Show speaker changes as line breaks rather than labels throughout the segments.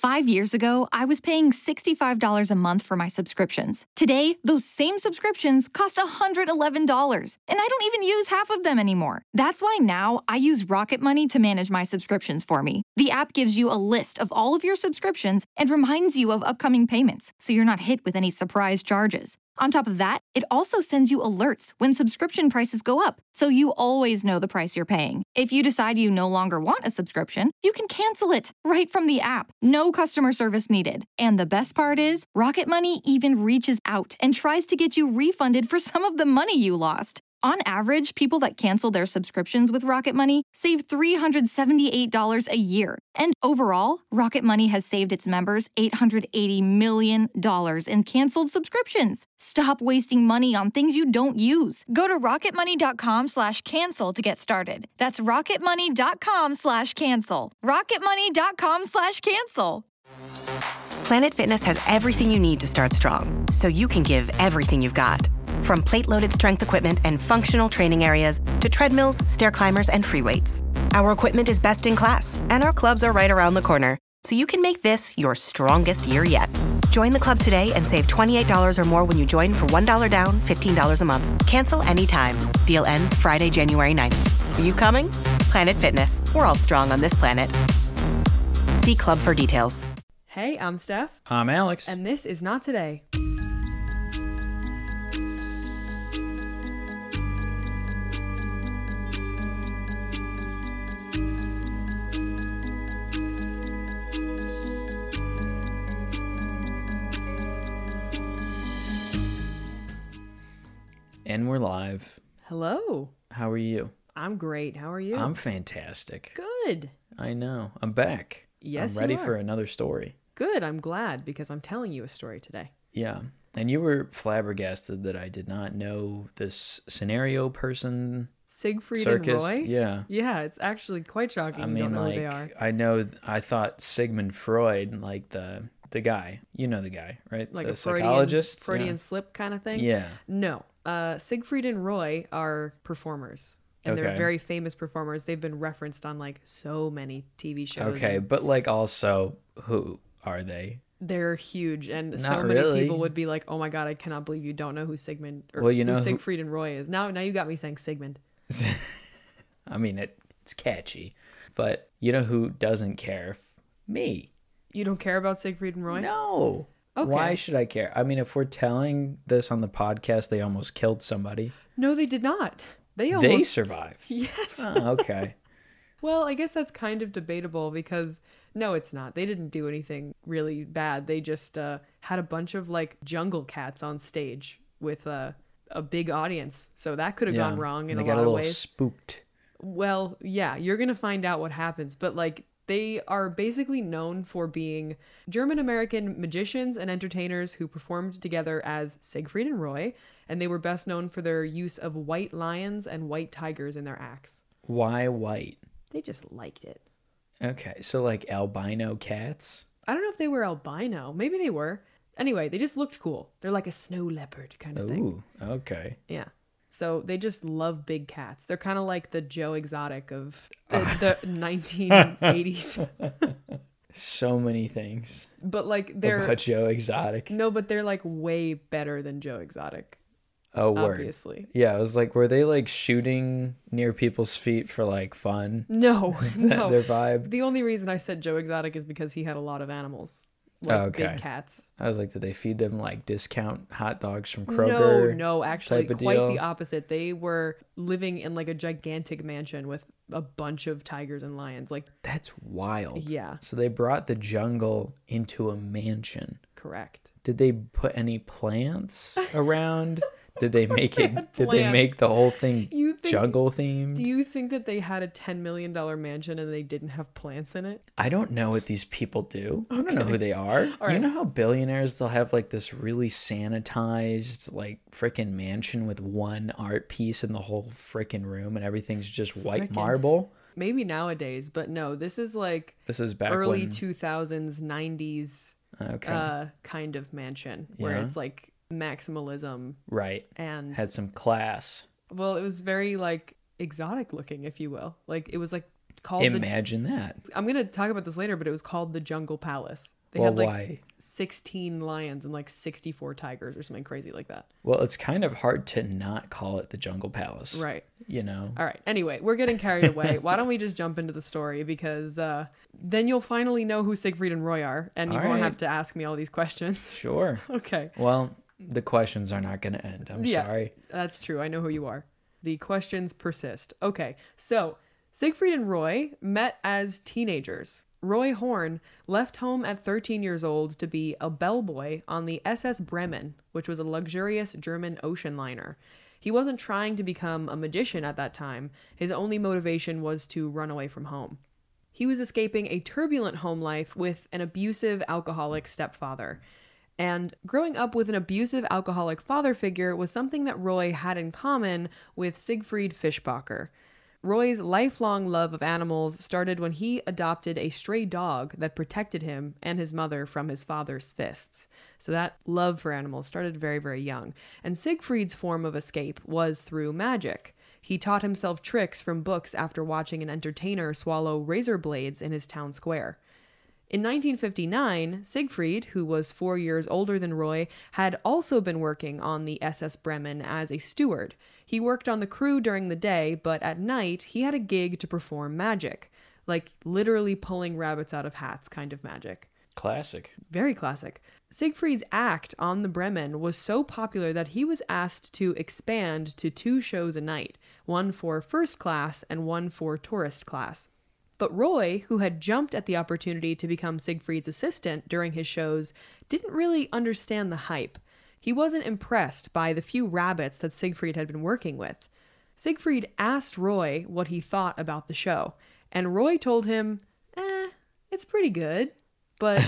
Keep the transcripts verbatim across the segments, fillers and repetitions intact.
Five years ago, I was paying sixty-five dollars a month for my subscriptions. Today, those same subscriptions cost one hundred eleven dollars, and I don't even use half of them anymore. That's why now I use Rocket Money to manage my subscriptions for me. The app gives you a list of all of your subscriptions and reminds you of upcoming payments, so you're not hit with any surprise charges. On top of that, it also sends you alerts when subscription prices go up, so you always know the price you're paying. If you decide you no longer want a subscription, you can cancel it right from the app. No customer service needed. And the best part is, Rocket Money even reaches out and tries to get you refunded for some of the money you lost. On average, people that cancel their subscriptions with Rocket Money save three hundred seventy-eight dollars a year. And overall, Rocket Money has saved its members eight hundred eighty million dollars in canceled subscriptions. Stop wasting money on things you don't use. Go to rocketmoney.com slash cancel to get started. That's rocketmoney.com slash cancel. rocketmoney.com slash cancel.
Planet Fitness has everything you need to start strong, so you can give everything you've got. From plate-loaded strength equipment and functional training areas to treadmills, stair climbers, and free weights. Our equipment is best in class, and our clubs are right around the corner, so you can make this your strongest year yet. Join the club today and save twenty-eight dollars or more when you join for one dollar down, fifteen dollars a month. Cancel anytime. Deal ends Friday, January ninth. Are you coming? Planet Fitness. We're all strong on this planet. See club for details.
Hey, I'm Steph.
I'm Alex.
And this is Not Today.
And we're live.
Hello.
How are you?
I'm great. How are you?
I'm fantastic.
Good.
I know. I'm back.
Yes,
I'm ready
you are.
for another story.
Good. I'm glad because I'm telling you a story today.
Yeah. And you were flabbergasted that I did not know this scenario person.
Siegfried
circus.
and Roy?
Yeah.
Yeah, it's actually quite shocking.
I
you
mean,
don't know
like,
who they are.
I know, I thought Sigmund Freud, like the the guy. You know the guy, right?
Like
the
a Freudian,
psychologist.
Freudian
yeah.
slip kind of thing?
Yeah.
No. Uh, Siegfried and Roy are performers. And they're
Okay.
very famous performers. They've been referenced on like so many T V shows.
Okay,
and
but like also, who are they?
they're huge, and so
Not
many
really.
people would be like, "Oh my god, I cannot believe you don't know who Sigmund or
Well, you know
who
who-
Siegfried and Roy is." Now, now you got me saying Sigmund.
I mean, it, it's catchy, but you know who doesn't care? Me.
You don't care about Siegfried and Roy?
No.
Okay.
Why should I care? I mean, if we're telling this on the podcast, they almost killed somebody.
No, they did not. They
They
almost
survived.
yes.
Oh, okay.
Well, I guess that's kind of debatable because no, it's not. They didn't do anything really bad. They just uh, had a bunch of like jungle cats on stage with uh, a big audience, so that could have
Yeah.
gone wrong in
they
a
got
lot
a
of
little
ways.
spooked.
Well, yeah, you're going to find out what happens. But like, they are basically known for being German American magicians and entertainers who performed together as Siegfried and Roy. And they were best known for their use of white lions and white tigers in their acts.
Why white?
They just liked it.
Okay, so like albino cats?
I don't know if they were albino. Maybe they were. Anyway, they just looked cool. They're like a snow leopard kind of thing.
Ooh, okay.
Yeah. So they just love big cats. They're kind of like the Joe Exotic of the, the nineteen eighties.
So many things
But like they're
about Joe Exotic.
no, but they're like way better than Joe Exotic.
Oh, word.
Obviously.
Yeah, I was like, were they like shooting near people's feet for like fun?
No,
Is that
no.
their vibe?
The only reason I said Joe Exotic is because he had a lot of animals, like
Oh, okay.
big cats.
I was like, did they feed them like discount hot dogs from
No,
Kroger?
no, actually,
type of
quite
deal?
the opposite. They were living in like a gigantic mansion with a bunch of tigers and lions. Like,
That's wild.
yeah,
So they brought the jungle into a mansion.
correct.
Did they put any plants around? Did they make
they
it?
had
Did they
plants.
make the whole thing
You think?
jungle themed?
Do you think that they had a ten million dollar mansion and they didn't have plants in it?
I don't know what these people do. I don't know who they are. You
right.
know how billionaires, they'll have like this really sanitized like freaking mansion with one art piece in the whole freaking room and everything's just white
Frickin'.
marble?
Maybe nowadays, but no. This is like
This is back
early
when...
two thousands, nineties
Okay.
uh, kind of mansion where
Yeah.
it's like maximalism
right.
and
Had some class.
well, it was very like exotic looking, if you will. Like it was like called
Imagine
the,
that.
I'm going to talk about this later, but it was called the Jungle Palace. They
well,
had like
why?
sixteen lions and like sixty-four tigers or something crazy like that.
Well, it's kind of hard to not call it the Jungle Palace.
Right.
You know?
All right. Anyway, we're getting carried away. Why don't we just jump into the story? Because uh, then you'll finally know who Siegfried and Roy are, and you
All
won't
right.
have to ask me all these questions.
Sure.
Okay.
Well, the questions are not going to end. I'm
Yeah,
sorry.
That's true. I know who you are. The questions persist. Okay. So Siegfried and Roy met as teenagers. Roy Horn left home at thirteen years old to be a bellboy on the S S Bremen, which was a luxurious German ocean liner. He wasn't trying to become a magician at that time. His only motivation was to run away from home. He was escaping a turbulent home life with an abusive alcoholic stepfather. And growing up with an abusive alcoholic father figure was something that Roy had in common with Siegfried Fischbacher. Roy's lifelong love of animals started when he adopted a stray dog that protected him and his mother from his father's fists. So that love for animals started very, very young. And Siegfried's form of escape was through magic. He taught himself tricks from books after watching an entertainer swallow razor blades in his town square. In nineteen fifty-nine, Siegfried, who was four years older than Roy, had also been working on the S S Bremen as a steward. He worked on the crew during the day, but at night, he had a gig to perform magic. Like literally pulling rabbits out of hats kind of magic.
Classic.
Very classic. Siegfried's act on the Bremen was so popular that he was asked to expand to two shows a night, one for first class and one for tourist class. But Roy, who had jumped at the opportunity to become Siegfried's assistant during his shows, didn't really understand the hype. He wasn't impressed by the few rabbits that Siegfried had been working with. Siegfried asked Roy what he thought about the show, and Roy told him, eh, it's pretty good, but,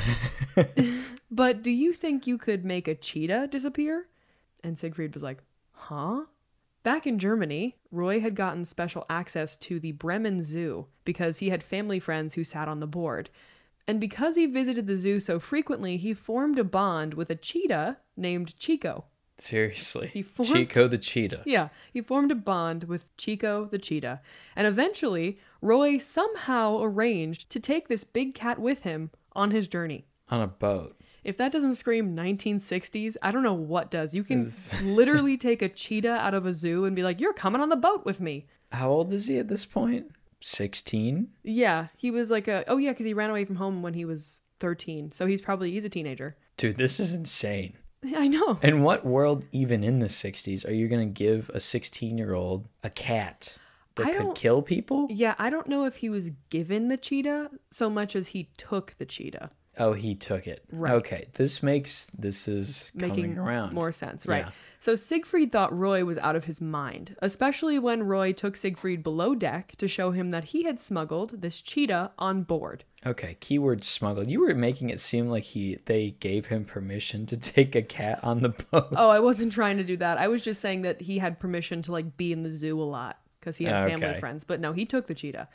but do you think you could make a cheetah disappear? And Siegfried was like, huh? Back in Germany, Roy had gotten special access to the Bremen Zoo because he had family friends who sat on the board. And because he visited the zoo so frequently, he formed a bond with a cheetah named Chico.
Seriously.
He formed,
Chico the cheetah.
Yeah, he formed a bond with Chico the cheetah. And eventually, Roy somehow arranged to take this big cat with him on his journey.
On a boat.
If that doesn't scream nineteen sixties, I don't know what does. You can literally take a cheetah out of a zoo and be like, you're coming on the boat with me.
How old is he at this point? sixteen?
Yeah, he was like a, oh yeah, because he ran away from home when he was thirteen. So he's probably, he's a teenager.
Dude, this is insane.
I know.
In what world, even in the sixties, are you going to give a sixteen-year-old a cat that
I
could
don't-
kill people?
Yeah, I don't know if he was given the cheetah so much as he took the cheetah.
Oh, he took it.
Right.
Okay, this makes, this is
Making
coming around.
more sense, right?
Yeah.
So Siegfried thought Roy was out of his mind, especially when Roy took Siegfried below deck to show him that he had smuggled this cheetah on board.
Okay, keyword smuggled. You were making it seem like he they gave him permission to take a cat on the boat.
Oh, I wasn't trying to do that. I was just saying that he had permission to like be in the zoo a lot because he had family
Okay.
friends. But no, he took the cheetah.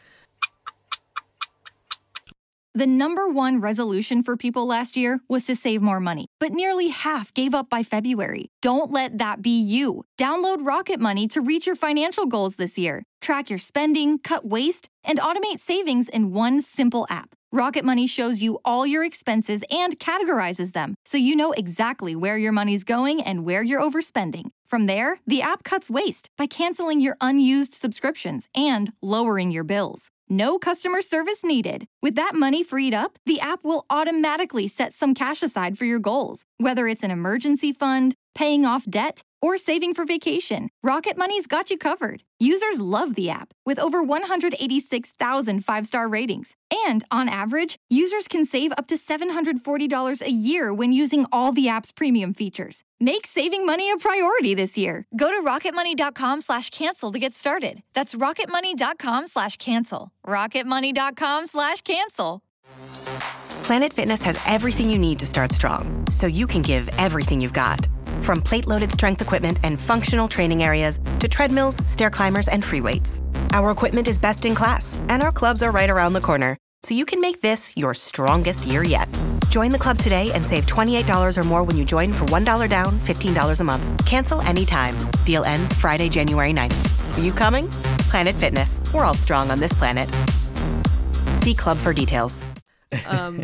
The number one resolution for people last year was to save more money, but nearly half gave up by February. Don't let that be you. Download Rocket Money to reach your financial goals this year. Track your spending, cut waste, and automate savings in one simple app. Rocket Money shows you all your expenses and categorizes them, so you know exactly where your money's going and where you're overspending. From there, the app cuts waste by canceling your unused subscriptions and lowering your bills. No customer service needed. With that money freed up, the app will automatically set some cash aside for your goals. Whether it's an emergency fund, paying off debt, or saving for vacation, Rocket Money's got you covered. Users love the app, with over one hundred eighty-six thousand five-star ratings. And on average, users can save up to seven hundred forty dollars a year when using all the app's premium features. Make saving money a priority this year. Go to rocketmoney.com slash cancel to get started. That's rocketmoney.com slash cancel. rocketmoney.com slash cancel.
Planet Fitness has everything you need to start strong, so you can give everything you've got. From plate-loaded strength equipment and functional training areas to treadmills, stair climbers, and free weights. Our equipment is best in class, and our clubs are right around the corner, so you can make this your strongest year yet. Join the club today and save twenty-eight dollars or more when you join for one dollar down, fifteen dollars a month. Cancel anytime. Deal ends Friday, January ninth. Are you coming? Planet Fitness. We're all strong on this planet. See Club for details.
Um,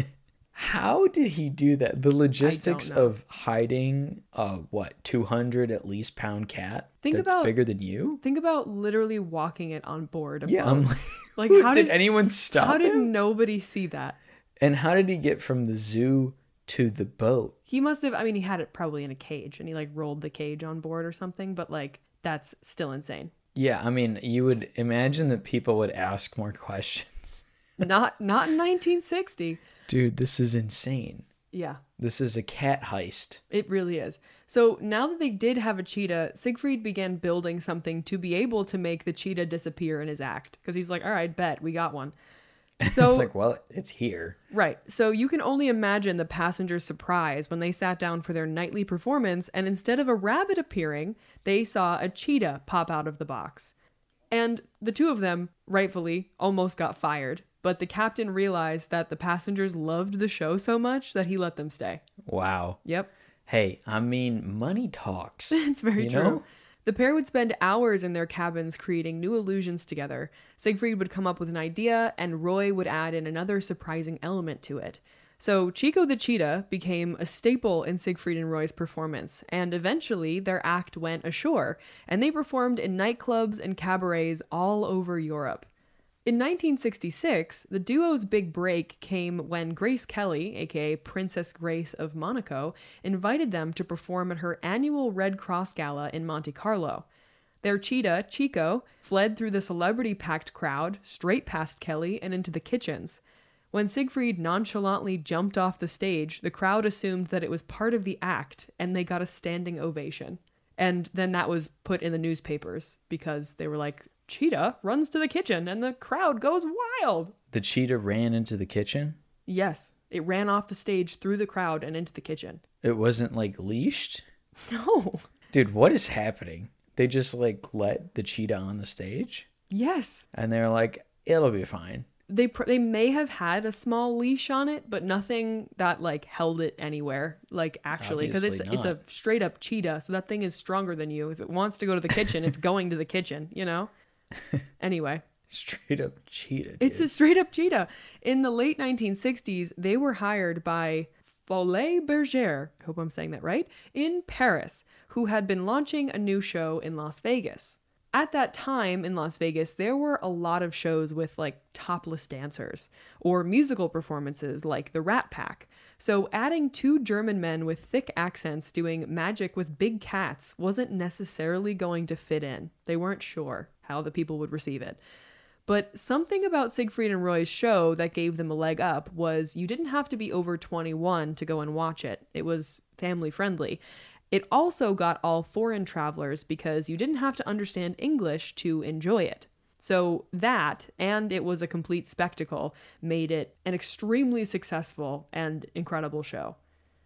How did he do that? The logistics
know.
of hiding a what two hundred at least pound cat
Think
that's
about-
bigger than you?
think about literally walking it on board. A
Yeah,
boat.
I'm like,
Like,
who-
how
did,
did-
anyone stop
How did
him?
nobody see that?
And how did he get from the zoo to the boat?
He must have. I mean, he had it probably in a cage, and he like rolled the cage on board or something. But like, that's still insane.
Yeah, I mean, you would imagine that people would ask more questions.
Not not in nineteen sixty.
Dude, this is insane.
Yeah.
This is a cat heist.
It really is. So now that they did have a cheetah, Siegfried began building something to be able to make the cheetah disappear in his act. Because he's like, all right, bet, we got one. So,
It's like, well, it's here.
right. So you can only imagine the passengers' surprise when they sat down for their nightly performance, and instead of a rabbit appearing, they saw a cheetah pop out of the box. And the two of them, rightfully, almost got fired. But the captain realized that the passengers loved the show so much that he let them stay.
Wow.
Yep.
Hey, I mean, money talks.
It's very
you
true.
know?
The pair would spend hours in their cabins creating new illusions together. Siegfried would come up with an idea, and Roy would add in another surprising element to it. So Chico the Cheetah became a staple in Siegfried and Roy's performance, and eventually their act went ashore, and they performed in nightclubs and cabarets all over Europe. In nineteen sixty-six, the duo's big break came when Grace Kelly, aka Princess Grace of Monaco, invited them to perform at her annual Red Cross Gala in Monte Carlo. Their cheetah, Chico, fled through the celebrity-packed crowd, straight past Kelly and into the kitchens. When Siegfried nonchalantly jumped off the stage, the crowd assumed that it was part of the act, and they got a standing ovation. And then that was put in the newspapers, because they were like, cheetah runs to the kitchen and the crowd goes wild.
The cheetah ran into the kitchen?
Yes, it ran off the stage through the crowd and into the kitchen.
It wasn't like leashed?
No.
Dude, what is happening? They just like let the cheetah on the stage?
Yes.
And they're like, it'll be fine.
They pr- they may have had a small leash on it, but nothing that like held it anywhere, like actually, because it's
Obviously
it's a
not.
straight up cheetah, so that thing is stronger than you. If it wants to go to the kitchen, it's going to the kitchen, you know? Anyway.
Straight up cheetah. Dude.
It's a straight up cheetah. In the late nineteen sixties, they were hired by Folie Bergère, I hope I'm saying that right, in Paris, who had been launching a new show in Las Vegas. At that time in Las Vegas, there were a lot of shows with like topless dancers or musical performances like the Rat Pack. So adding two German men with thick accents doing magic with big cats wasn't necessarily going to fit in. They weren't sure how the people would receive it. But something about Siegfried and Roy's show that gave them a leg up was you didn't have to be over twenty-one to go and watch it. It was family friendly. It also got all foreign travelers because you didn't have to understand English to enjoy it. So that, and it was a complete spectacle, made it an extremely successful and incredible show.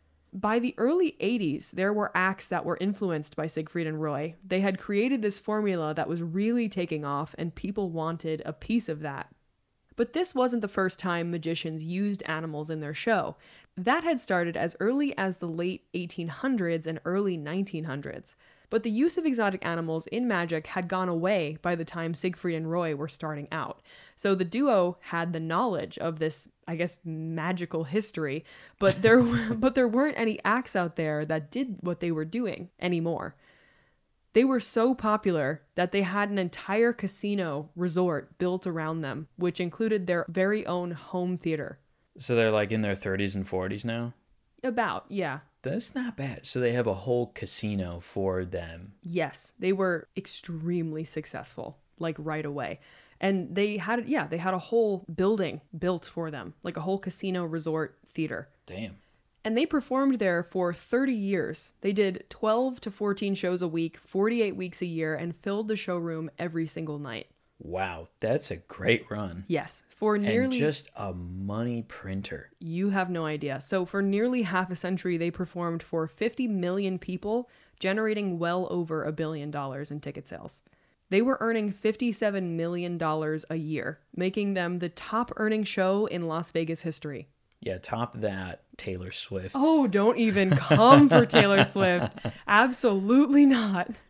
By the early eighties, there were acts that were influenced by Siegfried and Roy. They had created this formula that was really taking off, and people wanted a piece of that. But this wasn't the first time magicians used animals in their show. That had started as early as the late eighteen hundreds and early nineteen hundreds. But the use of exotic animals in magic had gone away by the time Siegfried and Roy were starting out. So the duo had the knowledge of this, I guess, magical history, but there but there weren't any acts out there that did what they were doing anymore. They were so popular that they had an entire casino resort built around them, which included their very own home theater.
So they're like in their thirties and forties now?
About, yeah.
That's not bad. So they have a whole casino for them.
Yes, they were extremely successful, like right away. And they had, yeah, they had a whole building built for them, like a whole casino resort theater.
Damn.
And they performed there for thirty years. They did twelve to fourteen shows a week, forty-eight weeks a year, and filled the showroom every single night.
Wow, that's a great run.
Yes, for nearly...
And just a money printer.
You have no idea. So for nearly half a century, they performed for fifty million people, generating well over a billion dollars in ticket sales. They were earning fifty-seven million dollars a year, making them the top earning show in Las Vegas history.
Yeah, top that, Taylor Swift.
Oh, don't even come for Taylor Swift. Absolutely not.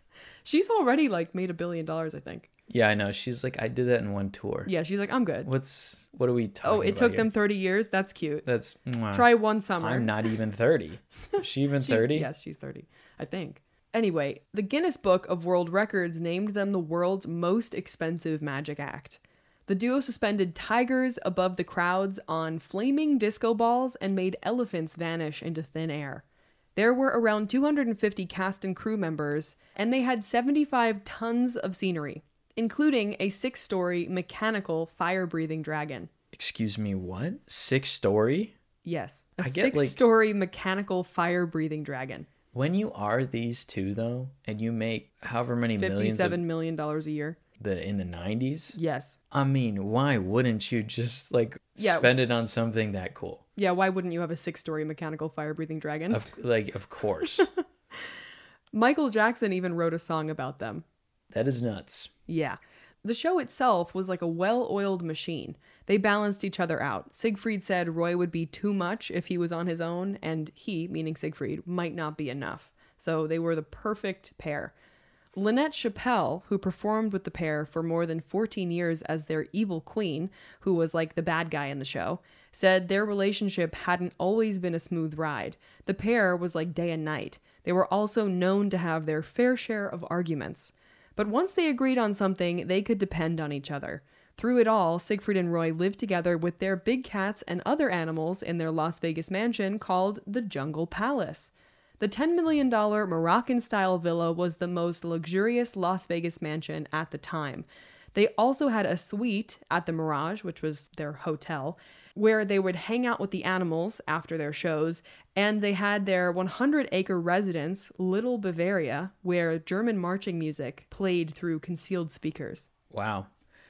She's already like made a billion dollars, I think.
Yeah, I know. She's like, I did that in one tour.
Yeah, she's like, I'm good.
What's what are we talking about?
Oh, it took
here?
them thirty years. That's cute.
That's mwah.
Try one summer.
I'm not even thirty. Is she even
She's-
thirty?
Yes, she's thirty, I think. Anyway, the Guinness Book of World Records named them the world's most expensive magic act. The duo suspended tigers above the crowds on flaming disco balls and made elephants vanish into thin air. There were around two hundred fifty cast and crew members, and they had seventy-five tons of scenery, including a six-story mechanical fire-breathing dragon.
Excuse me, what? Six story?
Yes, a
I get, like-
six-story mechanical fire-breathing dragon.
When you are these two though, and you make however many millions of
fifty-seven million dollars a year.
the in the nineties,
Yes.
I mean, why wouldn't you just like
Yeah.
spend it on something that cool?
Yeah, why wouldn't you have a six-story mechanical fire-breathing dragon?
Of like, of course.
Michael Jackson even wrote a song about them.
That is nuts.
Yeah. The show itself was like a well-oiled machine. They balanced each other out. Siegfried said Roy would be too much if he was on his own, and he, meaning Siegfried, might not be enough. So they were the perfect pair. Lynette Chappelle, who performed with the pair for more than fourteen years as their evil queen, who was like the bad guy in the show, said their relationship hadn't always been a smooth ride. The pair was like day and night. They were also known to have their fair share of arguments. But once they agreed on something, they could depend on each other. Through it all, Siegfried and Roy lived together with their big cats and other animals in their Las Vegas mansion called the Jungle Palace. The ten million dollars Moroccan-style villa was the most luxurious Las Vegas mansion at the time. They also had a suite at the Mirage, which was their hotel, where they would hang out with the animals after their shows, and they had their one hundred acre residence, Little Bavaria, where German marching music played through concealed speakers.
Wow.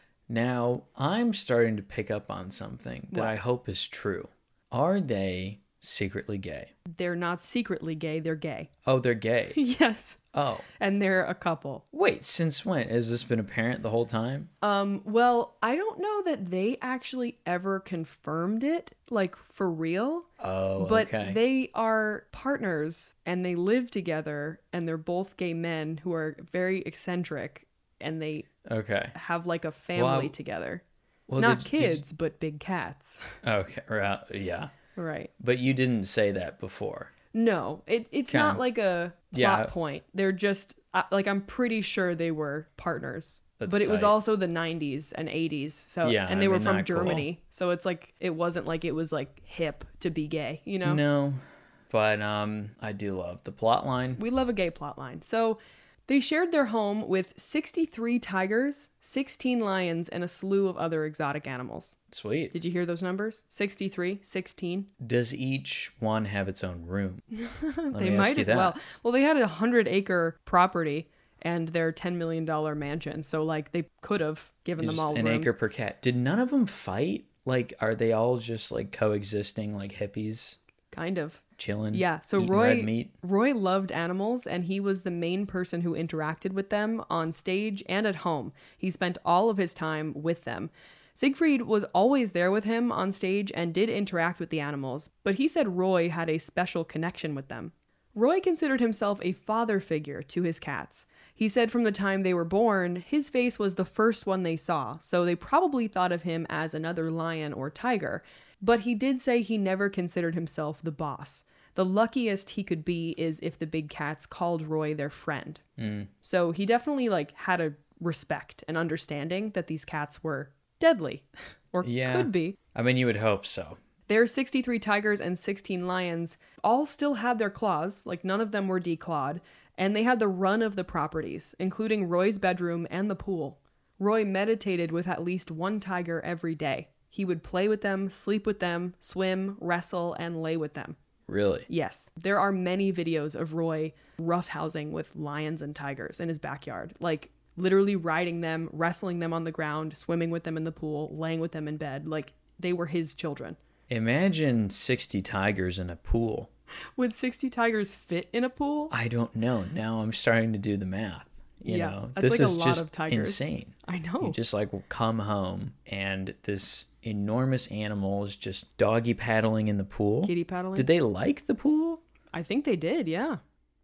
Now, I'm starting to pick up on something that
What?
I hope is true. Are they secretly gay?
They're not secretly gay, they're gay.
Oh, they're gay.
Yes.
Oh.
And they're a couple.
Wait, since when? Has this been apparent the whole time?
Um, well, I don't know that they actually ever confirmed it, like for real.
Oh,
But
okay.
they are partners and they live together and they're both gay men who are very eccentric and they
Okay.
have like a family
Well,
together.
Well,
Not
did- did you-
kids, but big cats.
Okay, right, yeah.
Right.
But you didn't say that before.
No, it, it's
Okay.
not like a plot
Yeah.
point. They're just, uh, like, I'm pretty sure they were partners.
That's
but it was
tight.
also the nineties and eighties. So,
Yeah,
and they
I
were
mean,
from
not cool.
Germany. So it's like, it wasn't like it was like hip to be gay, you know?
No, but um, I do love the plot line.
We love a gay plot line. So they shared their home with sixty-three tigers, sixteen lions, and a slew of other exotic animals.
Sweet.
Did you hear those numbers? sixty-three, sixteen.
Does each one have its own room? Let
They
me ask
might
you
as
that.
well. Well, they had a hundred acre property and their ten million dollars mansion. So, like, they could have given them
Just
all
an
rooms.
acre per cat. Did none of them fight? Like, are they all just like coexisting like hippies,
Kind of.
chilling?
Yeah. So
eating
Roy
red meat?
Roy loved animals and he was the main person who interacted with them on stage and at home. He spent all of his time with them. Siegfried was always there with him on stage and did interact with the animals, but he said Roy had a special connection with them. Roy considered himself a father figure to his cats. He said from the time they were born, his face was the first one they saw, so they probably thought of him as another lion or tiger. But he did say he never considered himself the boss. The luckiest he could be is if the big cats called Roy their friend.
Mm.
So he definitely like had a respect and understanding that these cats were deadly, or
Yeah.
could be.
I mean, you would hope so.
Their sixty-three tigers and sixteen lions all still had their claws, like none of them were declawed, and they had the run of the properties, including Roy's bedroom and the pool. Roy meditated with at least one tiger every day. He would play with them, sleep with them, swim, wrestle, and lay with them.
Really?
Yes, there are many videos of Roy roughhousing with lions and tigers in his backyard, like literally riding them, wrestling them on the ground, swimming with them in the pool, laying with them in bed, like they were his children.
Imagine sixty tigers in a pool.
Would sixty tigers fit in a pool?
I don't know. Now I'm starting to do the math. You
Yeah,
know,
that's
this
like a
is
lot
just
of tigers.
insane.
I know.
You just like will come home and this enormous animal is just doggy paddling in the pool.
Kitty paddling?
Did they like the pool?
I think they did, yeah.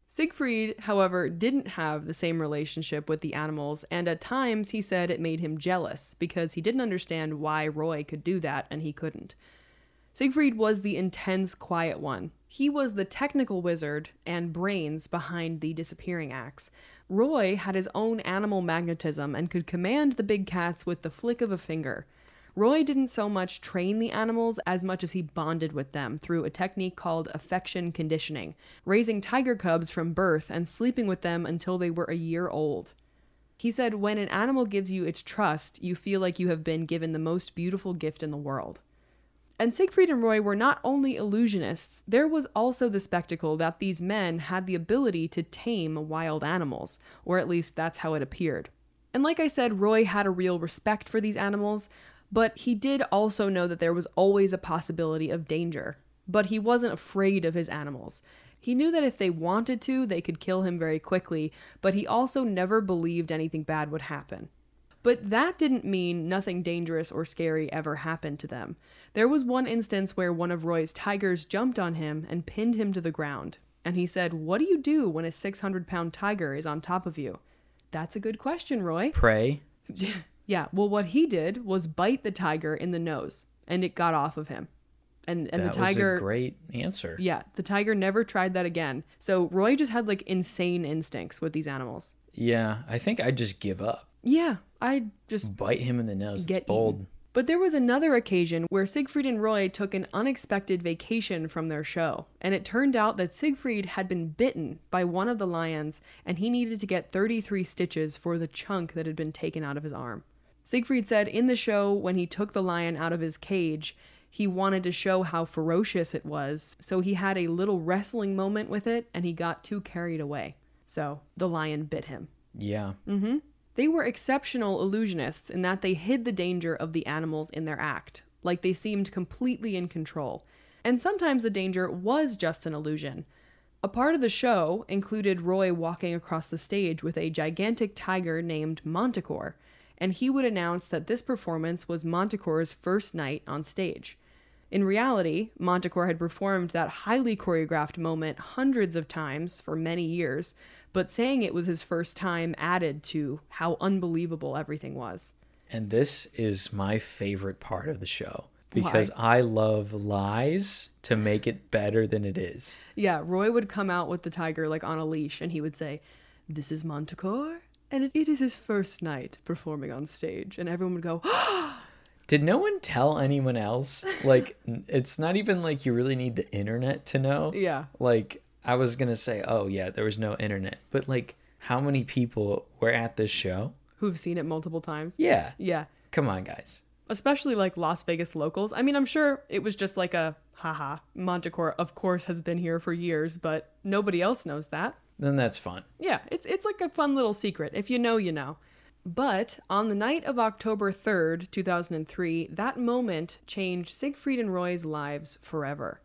Siegfried, however, didn't have the same relationship with the animals, and at times he said it made him jealous because he didn't understand why Roy could do that and he couldn't. Siegfried was the intense, quiet one. He was the technical wizard and brains behind the disappearing axe. Roy had his own animal magnetism and could command the big cats with the flick of a finger. Roy didn't so much train the animals as much as he bonded with them through a technique called affection conditioning, raising tiger cubs from birth and sleeping with them until they were a year old. He said, when an animal gives you its trust, you feel like you have been given the most beautiful gift in the world. And Siegfried and Roy were not only illusionists, there was also the spectacle that these men had the ability to tame wild animals, or at least that's how it appeared. And like I said, Roy had a real respect for these animals, but he did also know that there was always a possibility of danger. But he wasn't afraid of his animals. He knew that if they wanted to, they could kill him very quickly, but he also never believed anything bad would happen. But that didn't mean nothing dangerous or scary ever happened to them. There was one instance where one of Roy's tigers jumped on him and pinned him to the ground. And he said, "What do you do when a six hundred pound tiger is on top of you?" That's a good question, Roy.
Pray.
Yeah, well, what he did was bite the tiger in the nose, and it got off of him. And and
that
the tiger
was a great answer.
Yeah, the tiger never tried that again. So Roy just had like insane instincts with these animals.
Yeah, I think I'd just give up.
Yeah, I just
Bite him in the nose.
get
It's bold.
eaten. But there was another occasion where Siegfried and Roy took an unexpected vacation from their show, and it turned out that Siegfried had been bitten by one of the lions, and he needed to get thirty-three stitches for the chunk that had been taken out of his arm. Siegfried said in the show, when he took the lion out of his cage, he wanted to show how ferocious it was, so he had a little wrestling moment with it, and he got too carried away. So the lion bit him.
Yeah.
Mm-hmm. They were exceptional illusionists in that they hid the danger of the animals in their act, like they seemed completely in control. And sometimes the danger was just an illusion. A part of the show included Roy walking across the stage with a gigantic tiger named Manticore, and he would announce that this performance was Manticore's first night on stage. In reality, Manticore had performed that highly choreographed moment hundreds of times for many years, but saying it was his first time added to how unbelievable everything was.
And this is my favorite part of the show because Why? I love lies to make it better than it is.
Yeah, Roy would come out with the tiger like on a leash and he would say, "This is Manticore, and it is his first night performing on stage." And everyone would go, "Oh!"
Did no one tell anyone else? Like, it's not even like you really need the internet to know.
Yeah.
Like, I was going to say, oh, yeah, there was no internet. But, like, how many people were at this show?
Who've seen it multiple times?
Yeah.
Yeah.
Come on, guys.
Especially, like, Las Vegas locals. I mean, I'm sure it was just like a, haha, Manticore, of course, has been here for years, but nobody else knows that.
Then that's fun.
Yeah, it's it's like a fun little secret. If you know, you know. But on the night of October third, two thousand three, that moment changed Siegfried and Roy's lives forever.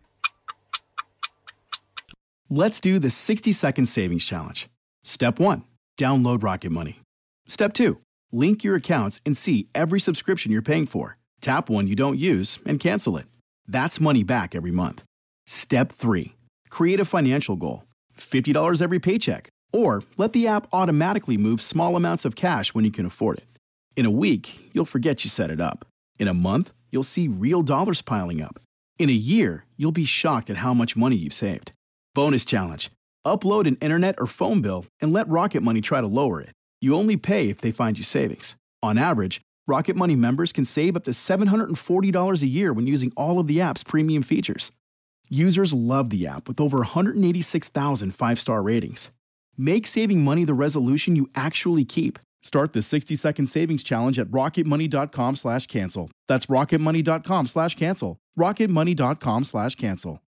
Let's do the sixty second savings challenge. Step one, download Rocket Money. Step two, link your accounts and see every subscription you're paying for. Tap one you don't use and cancel it. That's money back every month. Step three, create a financial goal. fifty dollars every paycheck. Or let the app automatically move small amounts of cash when you can afford it. In a week, you'll forget you set it up. In a month, you'll see real dollars piling up. In a year, you'll be shocked at how much money you've saved. Bonus challenge. Upload an internet or phone bill and let Rocket Money try to lower it. You only pay if they find you savings. On average, Rocket Money members can save up to seven hundred forty dollars a year when using all of the app's premium features. Users love the app with over one hundred eighty-six thousand five-star ratings. Make saving money the resolution you actually keep. Start the sixty second savings challenge at rocketmoney.com slash cancel. That's rocketmoney.com slash cancel. rocketmoney.com slash cancel.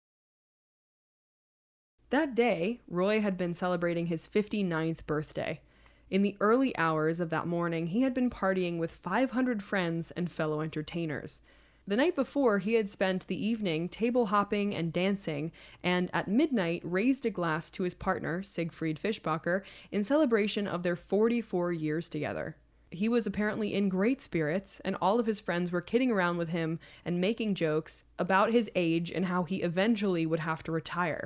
That day, Roy had been celebrating his fifty-ninth birthday. In the early hours of that morning, he had been partying with five hundred friends and fellow entertainers. The night before, he had spent the evening table hopping and dancing, and at midnight raised a glass to his partner, Siegfried Fischbacher, in celebration of their forty-four years together. He was apparently in great spirits, and all of his friends were kidding around with him and making jokes about his age and how he eventually would have to retire.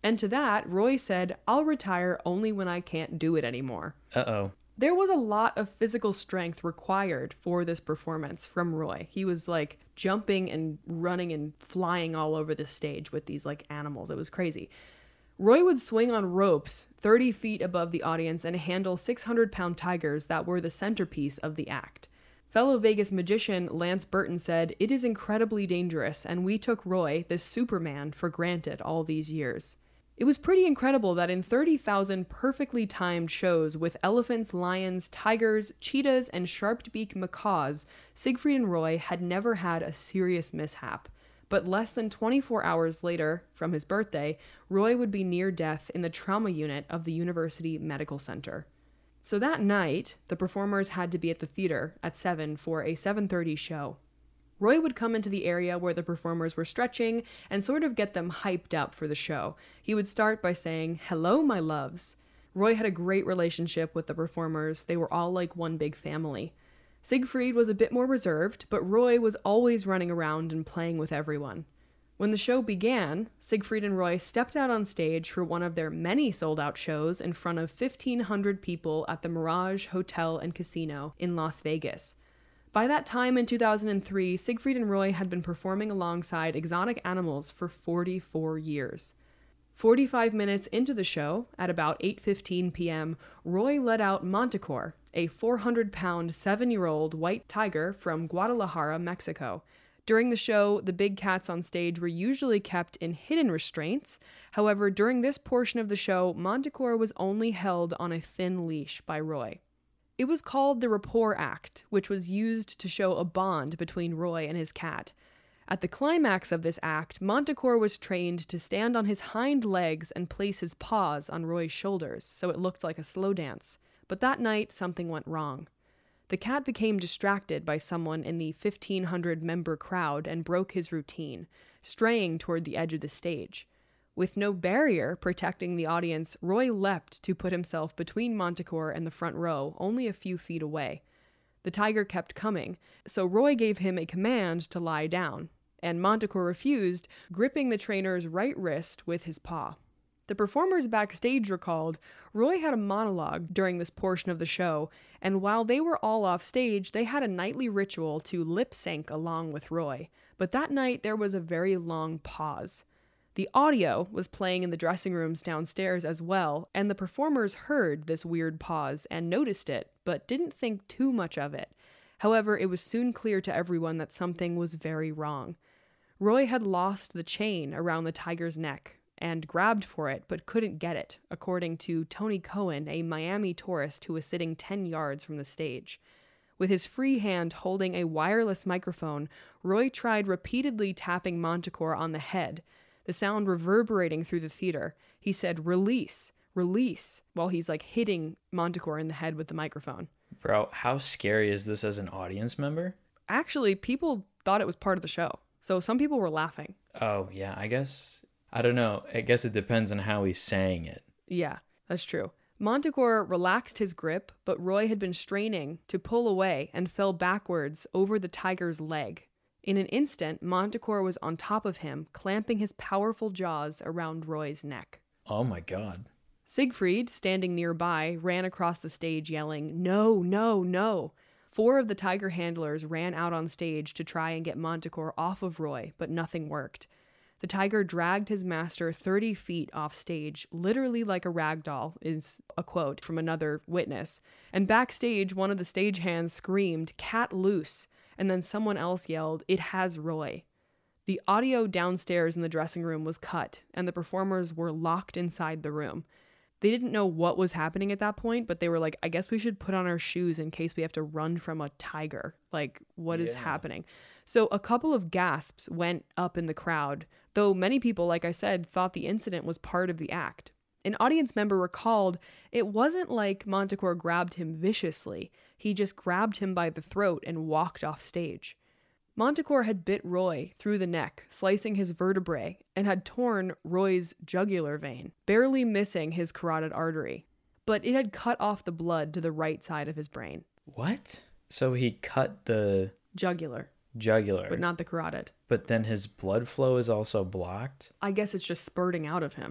And to that, Roy said, "I'll retire only when I can't do it anymore."
Uh-oh.
There was a lot of physical strength required for this performance from Roy. He was like jumping and running and flying all over the stage with these like animals. It was crazy. Roy would swing on ropes thirty feet above the audience and handle six hundred pound tigers that were the centerpiece of the act. Fellow Vegas magician Lance Burton said, "It is incredibly dangerous, and we took Roy, this Superman, for granted all these years." It was pretty incredible that in thirty thousand perfectly timed shows with elephants, lions, tigers, cheetahs, and sharp-beaked macaws, Siegfried and Roy had never had a serious mishap. But less than twenty-four hours later, from his birthday, Roy would be near death in the trauma unit of the University Medical Center. So that night, the performers had to be at the theater at seven for a seven thirty show. Roy would come into the area where the performers were stretching and sort of get them hyped up for the show. He would start by saying, "Hello, my loves." Roy had a great relationship with the performers. They were all like one big family. Siegfried was a bit more reserved, but Roy was always running around and playing with everyone. When the show began, Siegfried and Roy stepped out on stage for one of their many sold-out shows in front of fifteen hundred people at the Mirage Hotel and Casino in Las Vegas. By that time in two thousand three, Siegfried and Roy had been performing alongside exotic animals for forty-four years. forty-five minutes into the show, at about eight fifteen p.m., Roy let out Manticore, a four hundred pound, seven-year-old white tiger from Guadalajara, Mexico. During the show, the big cats on stage were usually kept in hidden restraints. However, during this portion of the show, Manticore was only held on a thin leash by Roy. It was called the Rapport Act, which was used to show a bond between Roy and his cat. At the climax of this act, Manticore was trained to stand on his hind legs and place his paws on Roy's shoulders, so it looked like a slow dance. But that night, something went wrong. The cat became distracted by someone in the fifteen hundred member crowd and broke his routine, straying toward the edge of the stage. With no barrier protecting the audience, Roy leapt to put himself between Manticore and the front row, only a few feet away. The tiger kept coming, so Roy gave him a command to lie down, and Manticore refused, gripping the trainer's right wrist with his paw. The performers backstage recalled, Roy had a monologue during this portion of the show, and while they were all off stage, they had a nightly ritual to lip sync along with Roy. But that night, there was a very long pause. The audio was playing in the dressing rooms downstairs as well, and the performers heard this weird pause and noticed it, but didn't think too much of it. However, it was soon clear to everyone that something was very wrong. Roy had lost the chain around the tiger's neck and grabbed for it, but couldn't get it, according to Tony Cohen, a Miami tourist who was sitting ten yards from the stage. With his free hand holding a wireless microphone, Roy tried repeatedly tapping Manticore on the head, the sound reverberating through the theater. He said, "Release, release," while he's like hitting Manticore in the head with the microphone.
Bro, how scary is this as an audience member?
Actually, people thought it was part of the show. So some people were laughing.
Oh, yeah, I guess, I don't know. I guess it depends on how he's saying it.
Yeah, that's true. Manticore relaxed his grip, but Roy had been straining to pull away and fell backwards over the tiger's leg. In an instant, Manticore was on top of him, clamping his powerful jaws around Roy's neck.
Oh my god.
Siegfried, standing nearby, ran across the stage yelling, "No, no, no." Four of the tiger handlers ran out on stage to try and get Manticore off of Roy, but nothing worked. The tiger dragged his master thirty feet off stage, literally like a rag doll, is a quote from another witness. And backstage, one of the stagehands screamed, "Cat loose," and then someone else yelled, "It has Roy." The audio downstairs in the dressing room was cut, and the performers were locked inside the room. They didn't know what was happening at that point, but they were like, I guess we should put on our shoes in case we have to run from a tiger. Like, what is
Yeah.
happening? So a couple of gasps went up in the crowd, though many people, like I said, thought the incident was part of the act. An audience member recalled, it wasn't like Manticore grabbed him viciously. He just grabbed him by the throat and walked off stage. Manticore had bit Roy through the neck, slicing his vertebrae, and had torn Roy's jugular vein, barely missing his carotid artery. But it had cut off the blood to the right side of his brain.
What? So he cut the
Jugular,
jugular,
but not the carotid.
but then his blood flow is also blocked?
I guess it's just spurting out of him.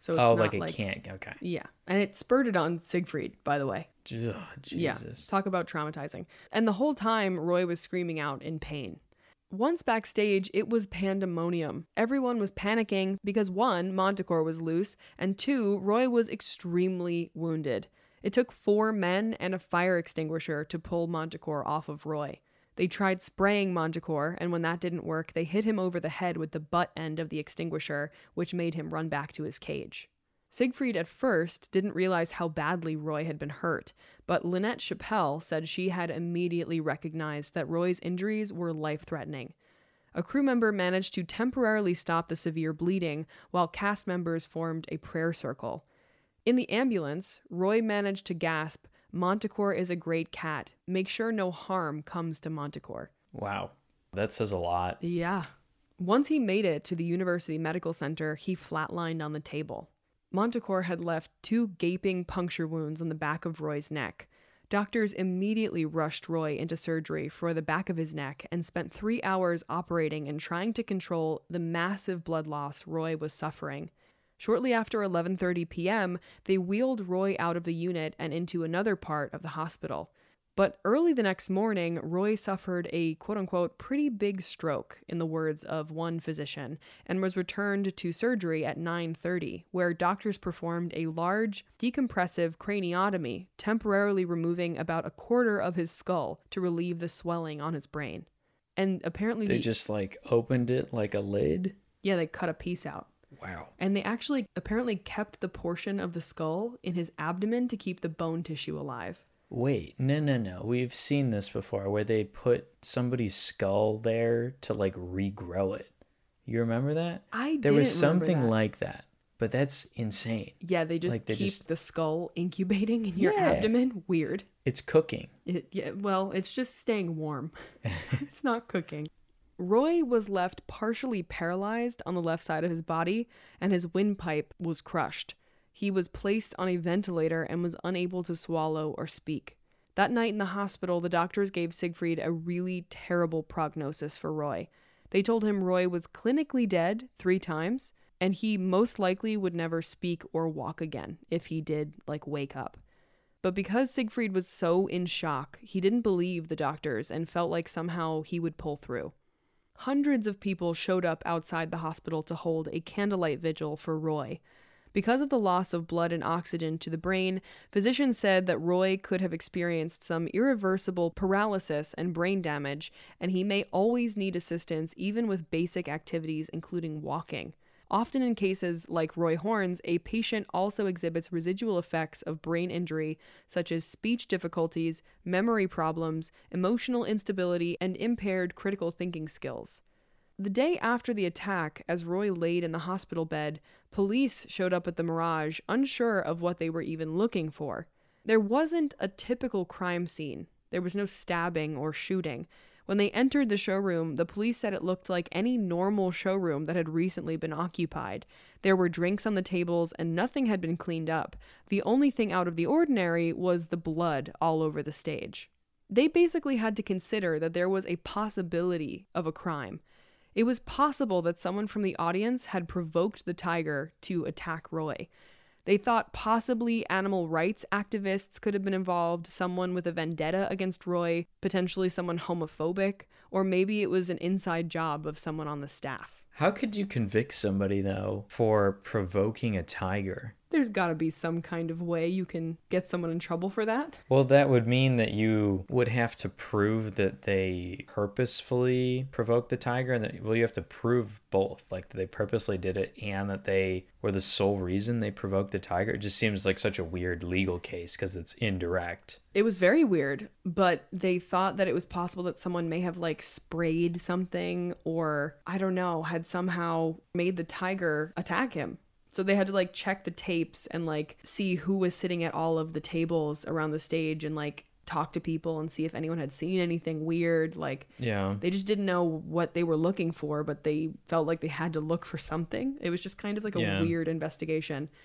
So it's
oh,
not
like
like
it can't. Okay.
Yeah. And it spurred it on Siegfried, by the way.
Ugh,
Yeah.
Jesus.
Talk about traumatizing. And the whole time, Roy was screaming out in pain. Once backstage, it was pandemonium. Everyone was panicking because one, Manticore was loose, and two, Roy was extremely wounded. It took four men and a fire extinguisher to pull Manticore off of Roy. They tried spraying Manticore, and when that didn't work, they hit him over the head with the butt end of the extinguisher, which made him run back to his cage. Siegfried at first didn't realize how badly Roy had been hurt, but Lynette Chappelle said she had immediately recognized that Roy's injuries were life-threatening. A crew member managed to temporarily stop the severe bleeding, while cast members formed a prayer circle. In the ambulance, Roy managed to gasp, "Manticore is a great cat. Make sure no harm comes to Manticore."
Wow. That says a lot.
Yeah. Once he made it to the University Medical Center, he flatlined on the table. Manticore had left two gaping puncture wounds on the back of Roy's neck. Doctors immediately rushed Roy into surgery for the back of his neck and spent three hours operating and trying to control the massive blood loss Roy was suffering. Shortly after eleven thirty p.m., they wheeled Roy out of the unit and into another part of the hospital. But early the next morning, Roy suffered a quote-unquote pretty big stroke, in the words of one physician, and was returned to surgery at nine thirty, where doctors performed a large, decompressive craniotomy, temporarily removing about a quarter of his skull to relieve the swelling on his brain. And apparently
They
the,
just like opened it like a lid?
yeah, they cut a piece out.
Wow.
And they actually apparently kept the portion of the skull in his abdomen to keep the bone tissue alive.
Wait, no, no, no. We've seen this before where they put somebody's skull there to like regrow it. You remember that?
I
There was
didn't remember
something
that.
like that, but that's insane.
Yeah, they just
Like, they
keep
just-
the skull incubating in your
Yeah.
abdomen. Weird.
It's cooking.
It, yeah, well, it's just staying warm. It's not cooking. Roy was left partially paralyzed on the left side of his body, and his windpipe was crushed. He was placed on a ventilator and was unable to swallow or speak. That night in the hospital, the doctors gave Siegfried a really terrible prognosis for Roy. They told him Roy was clinically dead three times, and he most likely would never speak or walk again if he did, like, wake up. But because Siegfried was so in shock, he didn't believe the doctors and felt like somehow he would pull through. Hundreds of people showed up outside the hospital to hold a candlelight vigil for Roy. Because of the loss of blood and oxygen to the brain, physicians said that Roy could have experienced some irreversible paralysis and brain damage, and he may always need assistance even with basic activities including walking. Often in cases like Roy Horn's, a patient also exhibits residual effects of brain injury, such as speech difficulties, memory problems, emotional instability, and impaired critical thinking skills. The day after the attack, as Roy laid in the hospital bed, police showed up at the Mirage, unsure of what they were even looking for. There wasn't a typical crime scene. There was no stabbing or shooting. When they entered the showroom, the police said it looked like any normal showroom that had recently been occupied. There were drinks on the tables and nothing had been cleaned up. The only thing out of the ordinary was the blood all over the stage. They basically had to consider that there was a possibility of a crime. It was possible that someone from the audience had provoked the tiger to attack Roy. They thought possibly animal rights activists could have been involved, someone with a vendetta against Roy, potentially someone homophobic, or maybe it was an inside job of someone on the staff.
How could you convict somebody, though, for provoking a tiger?
There's got to be some kind of way you can get someone in trouble for that.
Well, that would mean that you would have to prove that they purposefully provoked the tiger, and that, well, you have to prove both, like that they purposely did it and that they were the sole reason they provoked the tiger. It just seems like such a weird legal case because it's indirect.
It was very weird, but they thought that it was possible that someone may have like sprayed something or, I don't know, had somehow made the tiger attack him. So they had to like check the tapes and like see who was sitting at all of the tables around the stage and like talk to people and see if anyone had seen anything weird. Like,
Yeah.
they just didn't know what they were looking for, but they felt like they had to look for something. It was just kind of like a
Yeah.
weird investigation.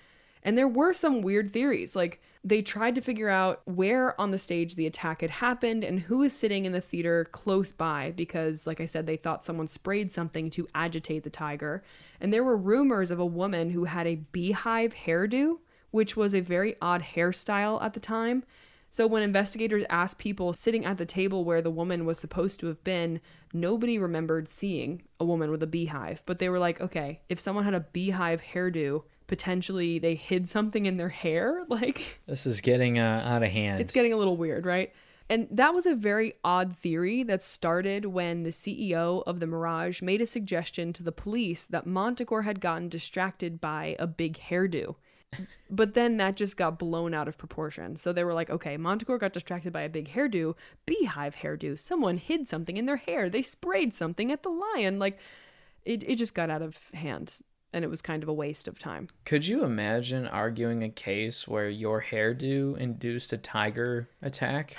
And there were some weird theories. Like, they tried to figure out where on the stage the attack had happened and who was sitting in the theater close by because, like I said, they thought someone sprayed something to agitate the tiger. And there were rumors of a woman who had a beehive hairdo, which was a very odd hairstyle at the time. So when investigators asked people sitting at the table where the woman was supposed to have been, nobody remembered seeing a woman with a beehive. But they were like, okay, if someone had a beehive hairdo, potentially they hid something in their hair. Like,
this is getting uh, out of hand.
It's getting a little weird, right? And that was a very odd theory that started when the C E O of the Mirage made a suggestion to the police that Montecore had gotten distracted by a big hairdo. But then that just got blown out of proportion. So they were like, okay, Montecore got distracted by a big hairdo, beehive hairdo. Someone hid something in their hair. They sprayed something at the lion. Like, it, it just got out of hand. And it was kind of a waste of time.
Could you imagine arguing a case where your hairdo induced a tiger attack?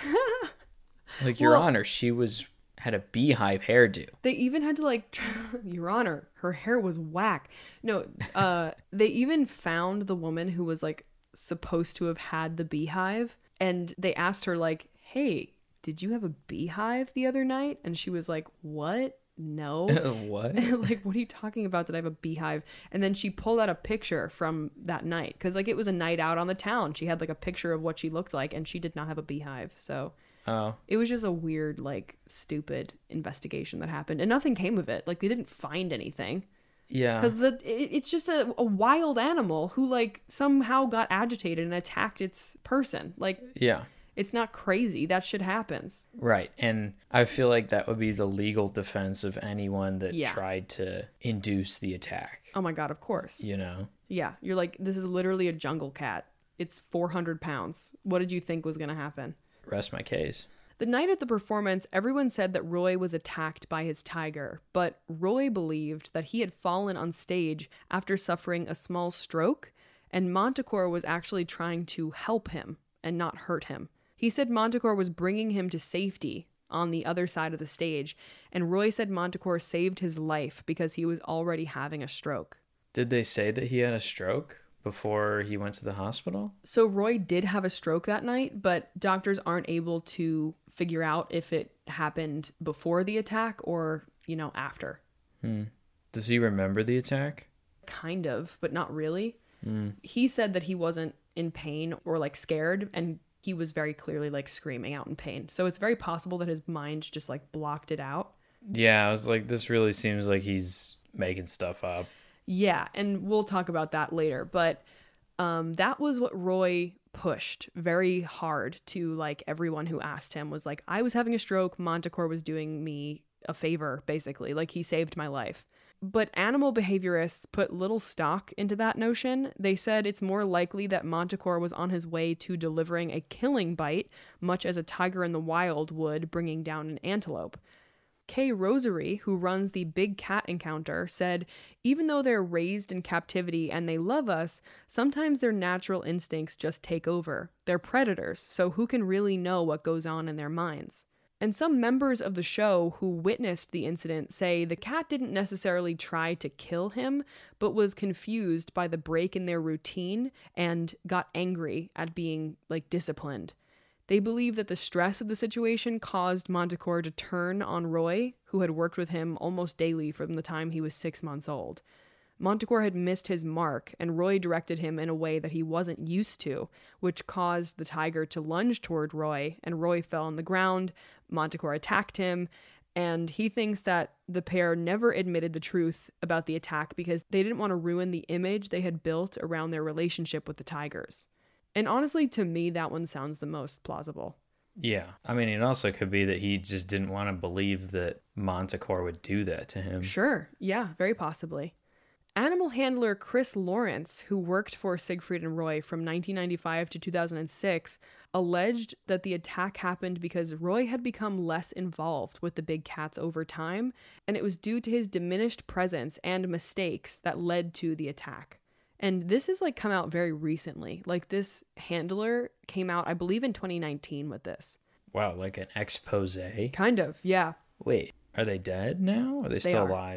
Like, Your well, Honor, she was had a beehive hairdo.
They even had to like, Your Honor, her hair was whack. No, uh, they even found the woman who was like supposed to have had the beehive, and they asked her like, hey, did you have a beehive the other night? And she was like, what? No.
What?
Like, what are you talking about? Did I have a beehive? And then she pulled out a picture from that night because like it was a night out on the town. She had like a picture of what she looked like, and she did not have a beehive. So
oh,
it was just a weird, like, stupid investigation that happened, and nothing came of it. Like, they didn't find anything.
Yeah,
because the it, it's just a, a wild animal who like somehow got agitated and attacked its person. Like,
yeah.
It's not crazy. That shit happens.
Right. And I feel like that would be the legal defense of anyone that
yeah.
tried to induce the attack.
Oh my God, of course.
You know?
Yeah. You're like, this is literally a jungle cat. It's four hundred pounds. What did you think was going to happen?
Rest my case.
The night of the performance, everyone said that Roy was attacked by his tiger, but Roy believed that he had fallen on stage after suffering a small stroke, and Montecore was actually trying to help him and not hurt him. He said Montecore was bringing him to safety on the other side of the stage, and Roy said Montecore saved his life because he was already having a stroke.
Did they say that he had a stroke before he went to the hospital?
So Roy did have a stroke that night, but doctors aren't able to figure out if it happened before the attack or, you know, after.
Hmm. Does he remember the attack?
Kind of, but not really.
Hmm.
He said that he wasn't in pain or like scared, and he was very clearly like screaming out in pain. So it's very possible that his mind just like blocked it out.
Yeah, I was like, this really seems like he's making stuff up.
Yeah, and we'll talk about that later. But um, that was what Roy pushed very hard to like everyone who asked him was like, I was having a stroke. Montecore was doing me a favor, basically. Like, he saved my life. But animal behaviorists put little stock into that notion. They said it's more likely that Montecore was on his way to delivering a killing bite, much as a tiger in the wild would, bringing down an antelope. Kay Rosary, who runs the Big Cat Encounter, said, even though they're raised in captivity and they love us, sometimes their natural instincts just take over. They're predators, so who can really know what goes on in their minds? And some members of the show who witnessed the incident say the cat didn't necessarily try to kill him, but was confused by the break in their routine and got angry at being, like, disciplined. They believe that the stress of the situation caused Montecore to turn on Roy, who had worked with him almost daily from the time he was six months old. Montecore had missed his mark, and Roy directed him in a way that he wasn't used to, which caused the tiger to lunge toward Roy, and Roy fell on the ground. Montecore attacked him, and he thinks that the pair never admitted the truth about the attack because they didn't want to ruin the image they had built around their relationship with the tigers. And honestly, to me, that one sounds the most plausible.
Yeah. I mean, it also could be that he just didn't want to believe that Montecore would do that to him.
Sure. Yeah, very possibly. Animal handler Chris Lawrence, who worked for Siegfried and Roy from nineteen ninety-five to two thousand six, alleged that the attack happened because Roy had become less involved with the big cats over time, and it was due to his diminished presence and mistakes that led to the attack. And this has like come out very recently. Like, this handler came out, I believe, in twenty nineteen with this.
Wow, like an expose?
Kind of, yeah.
Wait, are they dead now? Or are they, they still
are.
alive?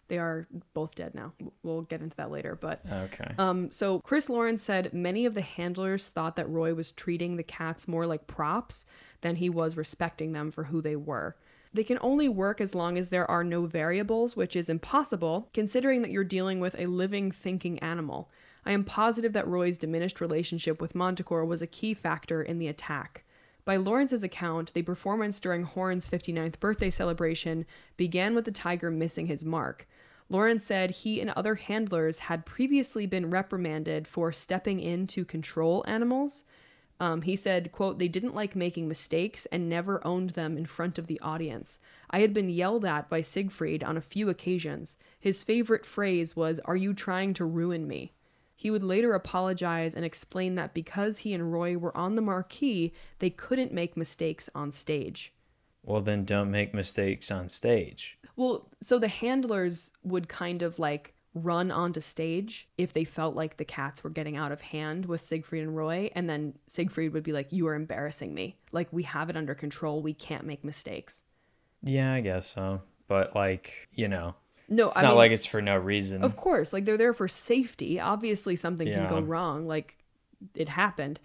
They are both dead now. We'll get into that later. But
Okay.
um, so Chris Lawrence said many of the handlers thought that Roy was treating the cats more like props than he was respecting them for who they were. They can only work as long as there are no variables, which is impossible, considering that you're dealing with a living, thinking animal. I am positive that Roy's diminished relationship with Manticore was a key factor in the attack. By Lawrence's account, the performance during Horn's fifty-ninth birthday celebration began with the tiger missing his mark. Lawrence said he and other handlers had previously been reprimanded for stepping in to control animals. Um, he said, quote, they didn't like making mistakes and never owned them in front of the audience. I had been yelled at by Siegfried on a few occasions. His favorite phrase was, "Are you trying to ruin me?" He would later apologize and explain that because he and Roy were on the marquee, they couldn't make mistakes on stage.
Well, then don't make mistakes on stage.
Well, so the handlers would kind of like run onto stage if they felt like the cats were getting out of hand with Siegfried and Roy, and then Siegfried would be like, you are embarrassing me. Like, we have it under control. We can't make mistakes.
Yeah, I guess so. But like, you know,
no,
it's
I
not
mean,
like it's for no reason.
Of course, like they're there for safety. Obviously something
Yeah.
can go wrong. Like, it happened.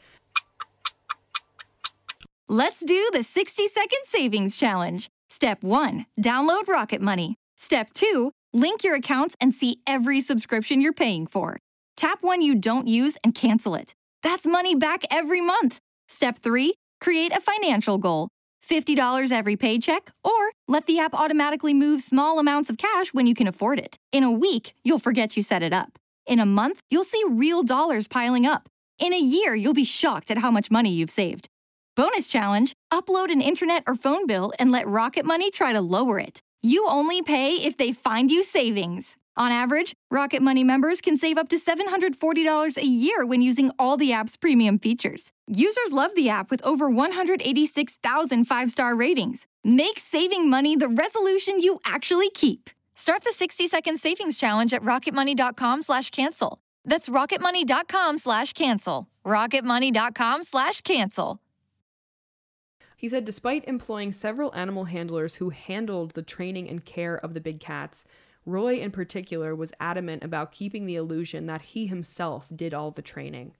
Let's do the sixty second savings challenge. Step one, download Rocket Money. Step two, link your accounts and see every subscription you're paying for. Tap one you don't use and cancel it. That's money back every month. Step three, create a financial goal. fifty dollars every paycheck, or let the app automatically move small amounts of cash when you can afford it. In a week, you'll forget you set it up. In a month, you'll see real dollars piling up. In a year, you'll be shocked at how much money you've saved. Bonus challenge, upload an internet or phone bill and let Rocket Money try to lower it. You only pay if they find you savings. On average, Rocket Money members can save up to seven hundred forty dollars a year when using all the app's premium features. Users love the app with over one hundred eighty-six thousand five-star ratings. Make saving money the resolution you actually keep. Start the sixty second savings challenge at rocketmoney.com slash cancel. That's rocketmoney.com slash cancel. rocketmoney.com slash cancel.
He said despite employing several animal handlers who handled the training and care of the big cats, Roy in particular was adamant about keeping the illusion that he himself did all the training.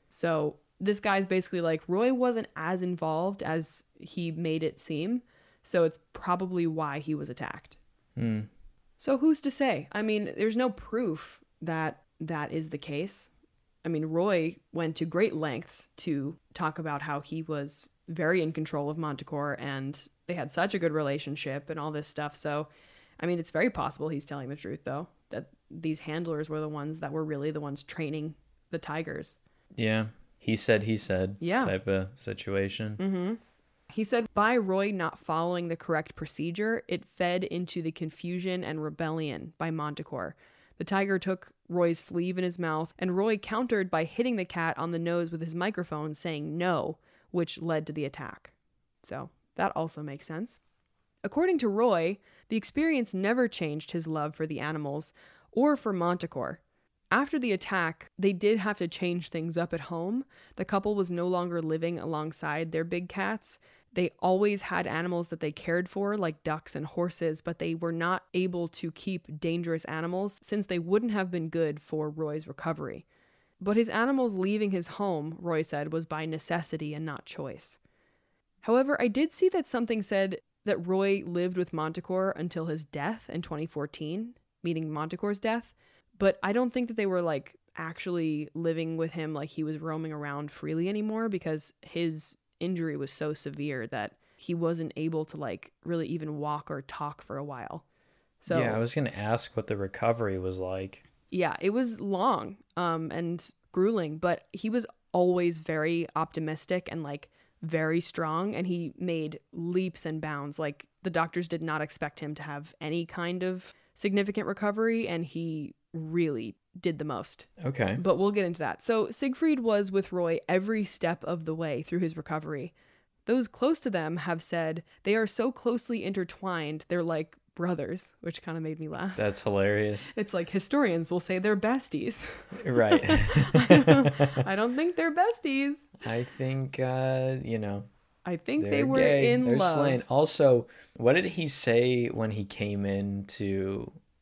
So this guy's basically like, Roy wasn't as involved as he made it seem, so it's probably why he was attacked.
Hmm.
So who's to say? I mean, there's no proof that that is the case. I mean, Roy went to great lengths to talk about how he was very in control of Manticore and they had such a good relationship and all this stuff. So, I mean, it's very possible he's telling the truth, though, that these handlers were the ones that were really the ones training the tigers.
Yeah. He said, he said
Yeah.
type of situation.
Mm-hmm. He said by Roy not following the correct procedure, it fed into the confusion and rebellion by Manticore. The tiger took Roy's sleeve in his mouth, and Roy countered by hitting the cat on the nose with his microphone, saying no, which led to the attack. So that also makes sense. According to Roy, the experience never changed his love for the animals or for Manticore. After the attack, they did have to change things up at home. The couple was no longer living alongside their big cats. They always had animals that they cared for, like ducks and horses, but they were not able to keep dangerous animals since they wouldn't have been good for Roy's recovery. But his animals leaving his home, Roy said, was by necessity and not choice. However, I did see that something said that Roy lived with Manticore until his death in twenty fourteen, meaning Manticore's death, but I don't think that they were like actually living with him like he was roaming around freely anymore because his injury was so severe that he wasn't able to like really even walk or talk for a while. So
yeah, I was going to ask what the recovery was like.
Yeah, it was long um, and grueling, but he was always very optimistic and like very strong, and he made leaps and bounds. Like the doctors did not expect him to have any kind of significant recovery, and he really did the most.
Okay.
But we'll get into that. So Siegfried was with Roy every step of the way through his recovery. Those close to them have said they are so closely intertwined, they're like brothers, which kind of made me laugh.
That's hilarious.
It's like historians will say they're besties.
Right.
I, don't, I don't think they're besties.
I think, uh, you know,
I think
they're
they were
gay.
in
they're
love.
Slain. Also, what did he say when he came in to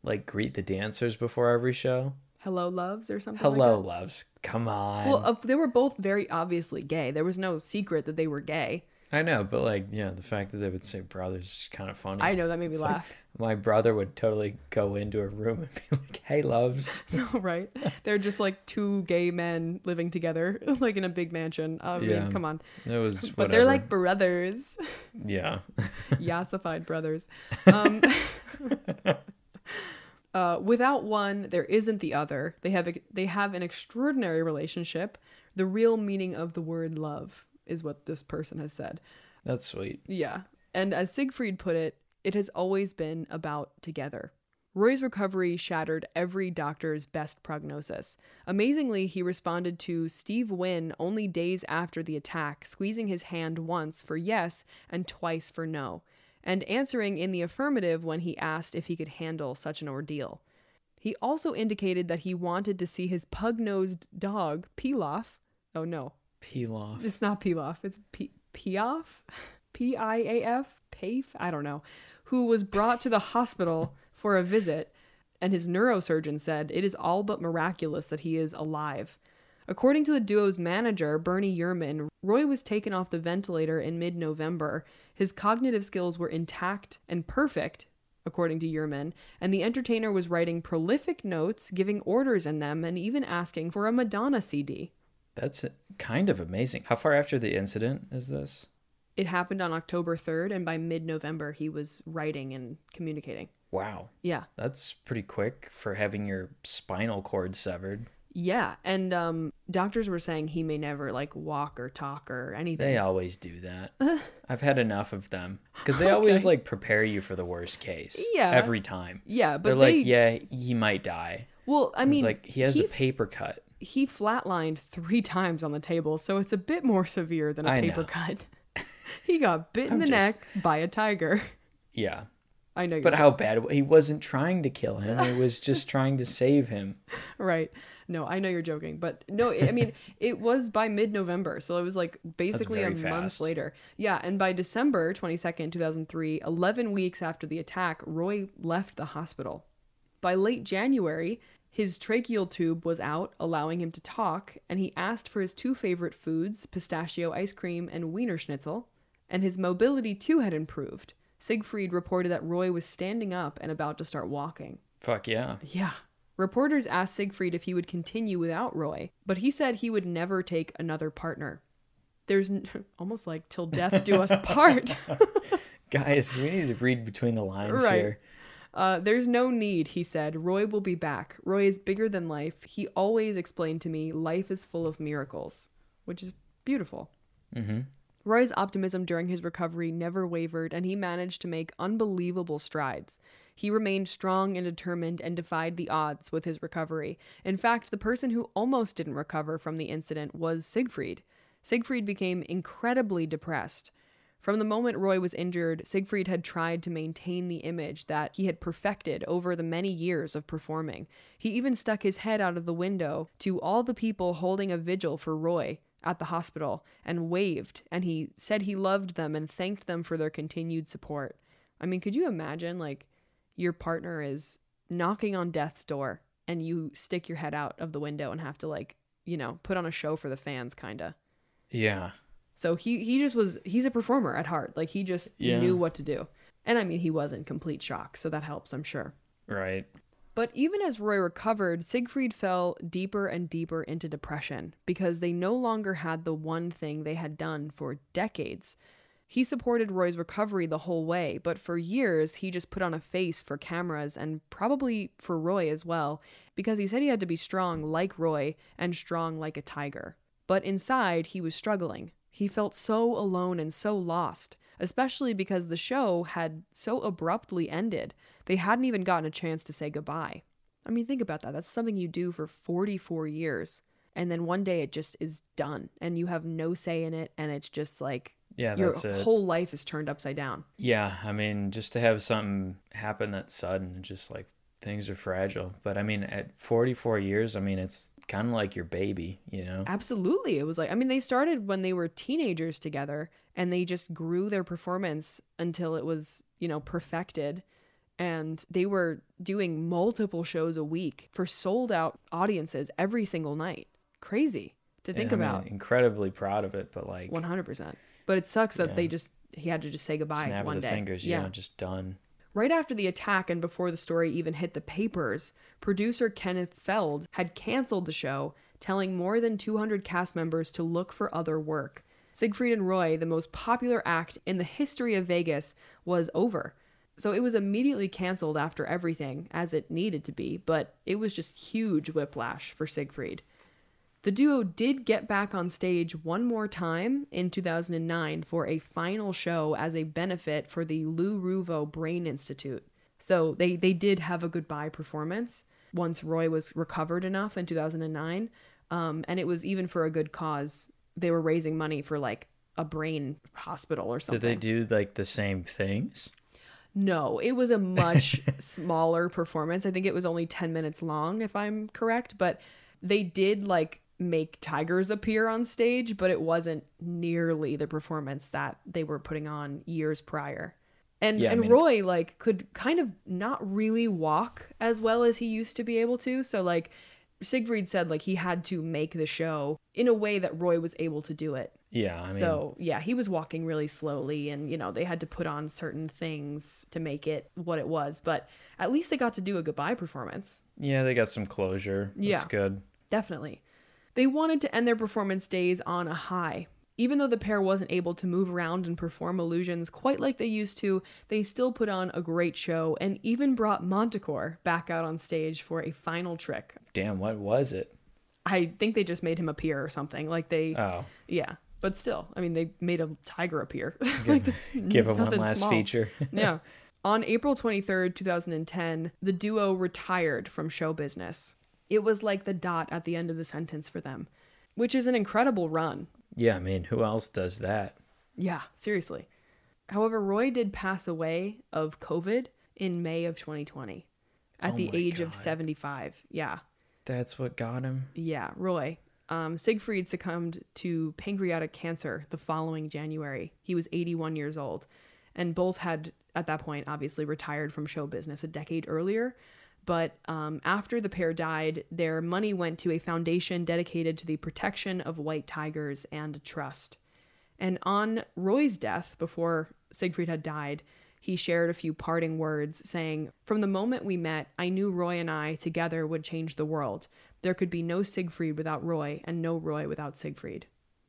like greet the dancers before every show?
Hello, loves, or something
Hello,
like that?
loves. Come on.
Well, uh, they were both very obviously gay. There was no secret that they were gay.
I know, but like, yeah, the fact that they would say brothers is kind of funny.
I know, that made me
It's
laugh.
Like, my brother would totally go into a room and be like, hey, loves.
Right? They're just like two gay men living together, like in a big mansion. I mean,
Yeah.
come on.
It was
But
whatever.
they're like brothers.
Yeah.
Yassified brothers. Um, uh, without one, there isn't the other. They have a, they have an extraordinary relationship. The real meaning of the word love is what this person has said.
That's sweet.
Yeah. And as Siegfried put it, it has always been about together. Roy's recovery shattered every doctor's best prognosis. Amazingly, he responded to Steve Wynn only days after the attack, squeezing his hand once for yes and twice for no, and answering in the affirmative when he asked if he could handle such an ordeal. He also indicated that he wanted to see his pug-nosed dog, Pilaf. Oh no,
Peel off.
it's not Pilaf, it's P- Piaf? P I A F? Paif? I don't know. Who was brought to the hospital for a visit, and his neurosurgeon said it is all but miraculous that he is alive. According to the duo's manager, Bernie Yerman, Roy was taken off the ventilator in mid-November. His cognitive skills were intact and perfect, according to Yerman, and the entertainer was writing prolific notes, giving orders in them, and even asking for a Madonna C D.
That's kind of amazing. How far after the incident is this?
It happened on October third, and by mid-November, he was writing and communicating.
Wow.
Yeah.
That's pretty quick for having your spinal cord severed.
Yeah, and um, doctors were saying he may never, like, walk or talk or anything.
They always do that. I've had enough of them. Because they always,
Okay.
like, prepare you for the worst case.
Yeah.
Every time.
Yeah,
They're
but
like,
they...
yeah, he might die.
Well, I
It's
mean...
like, he has
he,
a paper cut.
He flatlined three times on the table, so it's a bit more severe than a
I
paper
know.
cut. He got bit in
I'm
the
just-
neck by a tiger.
Yeah.
I know you're
But how bad? He wasn't trying to kill him. He was just trying to save him.
Right. No, I know you're joking, but no, I mean, it was by mid-November, so it was like basically a
very
month
fast.
later. Yeah, and by December twenty-second, two thousand three, eleven weeks after the attack, Roy left the hospital. By late January, his tracheal tube was out, allowing him to talk, and he asked for his two favorite foods, pistachio ice cream and Wiener Schnitzel, and his mobility too had improved. Siegfried reported that Roy was standing up and about to start walking.
Fuck yeah.
Yeah. Reporters asked Siegfried if he would continue without Roy, but he said he would never take another partner. There's n- almost like till death do us part.
Guys, we need to read between the lines
Right.
here.
Uh, there's no need, he said. Roy will be back. Roy is bigger than life. He always explained to me life is full of miracles, which is beautiful.
Mm-hmm.
Roy's optimism during his recovery never wavered, and he managed to make unbelievable strides. He remained strong and determined and defied the odds with his recovery. In fact, the person who almost didn't recover from the incident was Siegfried. Siegfried became incredibly depressed. From the moment Roy was injured, Siegfried had tried to maintain the image that he had perfected over the many years of performing. He even stuck his head out of the window to all the people holding a vigil for Roy at the hospital and waved, and he said he loved them and thanked them for their continued support. I mean, could you imagine, like, your partner is knocking on death's door and you stick your head out of the window and have to, like, you know, put on a show for the fans, kind of.
Yeah.
So he he just was, he's a performer at heart. Like, he just
Yeah.
knew what to do. And I mean, he was in complete shock, so that helps, I'm sure.
Right.
But even as Roy recovered, Siegfried fell deeper and deeper into depression because they no longer had the one thing they had done for decades. He supported Roy's recovery the whole way, but for years he just put on a face for cameras and probably for Roy as well, because he said he had to be strong like Roy and strong like a tiger. But inside, he was struggling. He felt so alone and so lost, especially because the show had so abruptly ended. They hadn't even gotten a chance to say goodbye. I mean, think about that. That's something you do for forty-four years. And then one day it just is done and you have no say in it. And it's just like
Yeah,
your
that's it.
whole life is turned upside down.
Yeah, I mean, just to have something happen that's sudden, just like things are fragile. But I mean, at forty-four years, I mean, it's kind of like your baby, you know?
Absolutely. It was like, I mean, they started when they were teenagers together and they just grew their performance until it was, you know, perfected. And they were doing multiple shows a week for sold out audiences every single night. Crazy to think
Yeah, I mean,
about.
incredibly proud of it, but like
one hundred percent. But it sucks that
Yeah.
they just, he had to just say goodbye
snap
one
of the
day.
fingers,
yeah.
you know, just done.
Right after the attack and before the story even hit the papers, producer Kenneth Feld had canceled the show, telling more than two hundred cast members to look for other work. Siegfried and Roy, the most popular act in the history of Vegas, was over. So it was immediately canceled after everything, as it needed to be, but it was just huge whiplash for Siegfried. The duo did get back on stage one more time in two thousand nine for a final show as a benefit for the Lou Ruvo Brain Institute. So they, they did have a goodbye performance once Roy was recovered enough in two thousand nine. Um, and it was even for a good cause. They were raising money for like a brain hospital or something.
Did they do like the same things?
No, it was a much smaller performance. I think it was only ten minutes long, if I'm correct. But they did like make tigers appear on stage, but it wasn't nearly the performance that they were putting on years prior. And
Yeah, I
and
mean-
Roy like could kind of not really walk as well as he used to be able to. So like Siegfried said like he had to make the show in a way that Roy was able to do it.
Yeah, I mean,
So yeah, he was walking really slowly, and you know they had to put on certain things to make it what it was. But at least they got to do a goodbye performance.
yeah, they got some closure. That's
Yeah.
good.
Definitely. They wanted to end their performance days on a high. Even though the pair wasn't able to move around and perform illusions quite like they used to, they still put on a great show and even brought Montecore back out on stage for a final trick.
Damn, what was it?
I think they just made him appear or something. Like they,
Oh,
yeah. But still, I mean, they made a tiger appear. like that's
give him one
nothing
last
small.
feature.
Yeah. On April twenty-third, twenty ten, the duo retired from show business. It was like the dot at the end of the sentence for them, which is an incredible run.
Yeah, I mean, who else does that?
Yeah, seriously. However, Roy did pass away of COVID in May of twenty twenty at
Oh
the
my
age of
God.
seventy-five. Yeah.
That's what got him?
Yeah, Roy. Um, Siegfried succumbed to pancreatic cancer the following January. He was eighty-one years old. And both had, at that point, obviously retired from show business a decade earlier. But um, after the pair died, their money went to a foundation dedicated to the protection of white tigers and a trust. And on Roy's death, before Siegfried had died, he shared a few parting words saying, "From the moment we met, I knew Roy and I together would change the world. There could be no Siegfried without Roy and no Roy without Siegfried."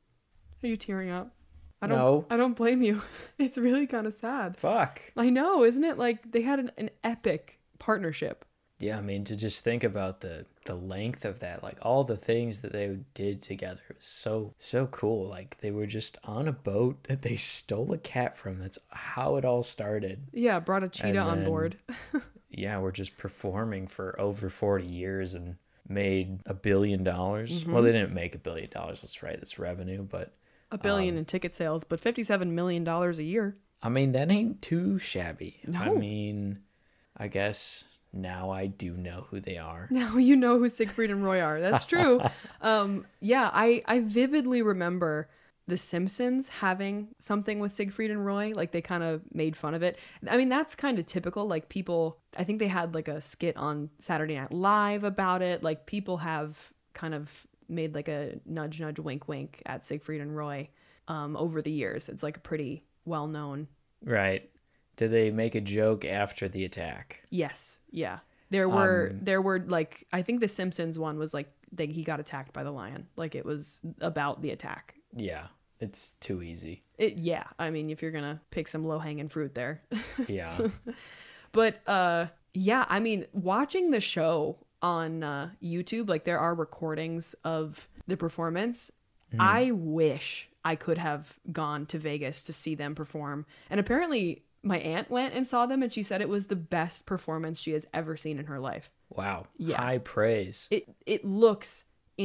Are you tearing up? I don't,
No.
I don't blame you. It's really kind of sad.
Fuck.
I know, isn't it? Like they had an, an epic partnership.
Yeah, I mean, to just think about the the length of that, like all the things that they did together was so so cool. Like they were just on a boat that they stole a cat from. That's how it all started.
Yeah, brought a cheetah
And
on
then-
board.
Yeah, we're just performing for over forty years and made a billion dollars.
Mm-hmm.
Well, they didn't make a billion dollars. That's right. That's revenue, but
A billion
Um,
in ticket sales, but fifty-seven million dollars a year.
I mean, that ain't too shabby. I
No.
mean, I guess now I do know who they are.
Now you know who Siegfried and Roy are. That's true. um, yeah, I, I vividly remember The Simpsons having something with Siegfried and Roy. Like they kind of made fun of it. I mean, that's kind of typical. Like people, I think they had like a skit on Saturday Night Live about it. Like people have kind of made like a nudge, nudge, wink, wink at Siegfried and Roy um, over the years. It's like a pretty well known.
Right. Did they make a joke after the attack?
Yes. Yeah. There were,
Um,
there were like, I think the Simpsons one was like, they, he got attacked by the lion. Like it was about the attack.
Yeah. It's too easy.
It, yeah. I mean, if you're going to pick some low hanging fruit there.
Yeah.
But uh, yeah, I mean, watching the show on uh, YouTube, like there are recordings of the performance. I wish I could have gone to Vegas to see them perform. And apparently my aunt went and saw them and she said it was the best performance she has ever seen in her life.
Wow.
Yeah.
High praise.
It it looks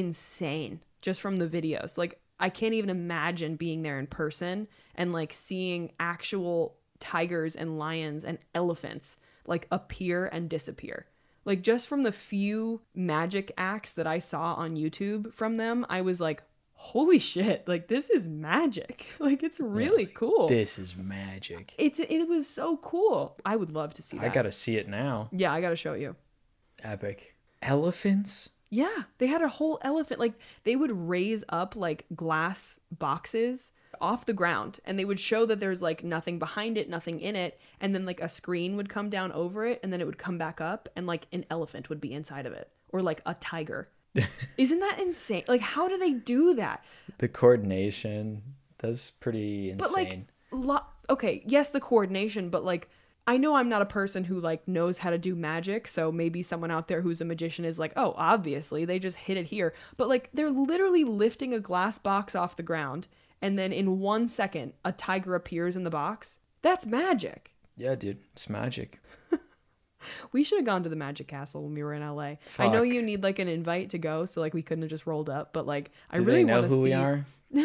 insane just from the videos. Like I can't even imagine being there in person and like seeing actual tigers and lions and elephants like appear and disappear. Like just from the few magic acts that I saw on YouTube from them, I was like, holy shit, like this is magic. Like it's really
Yeah,
cool.
This is magic.
It's it was so cool. I would love to see that.
I gotta see it now.
Yeah, I gotta show you.
Epic. Elephants?
Yeah, they had a whole elephant. Like they would raise up like glass boxes off the ground and they would show that there's like nothing behind it, nothing in it, and then like a screen would come down over it and then it would come back up and like an elephant would be inside of it or like a tiger. Isn't that insane? Like how do they do that?
The coordination, that's pretty insane.
But like lo- okay, yes, the coordination, but like I know I'm not a person who like knows how to do magic, so maybe someone out there who's a magician is like, oh, obviously they just hit it here. But like they're literally lifting a glass box off the ground and then in one second a tiger appears in the box. That's magic.
Yeah, dude, it's magic.
We should have gone to the Magic Castle when we were in L A. Fuck. I know you need like an invite to go, so like we couldn't have just rolled up, but like I
Do
really
they know
want to
who
see.
we are?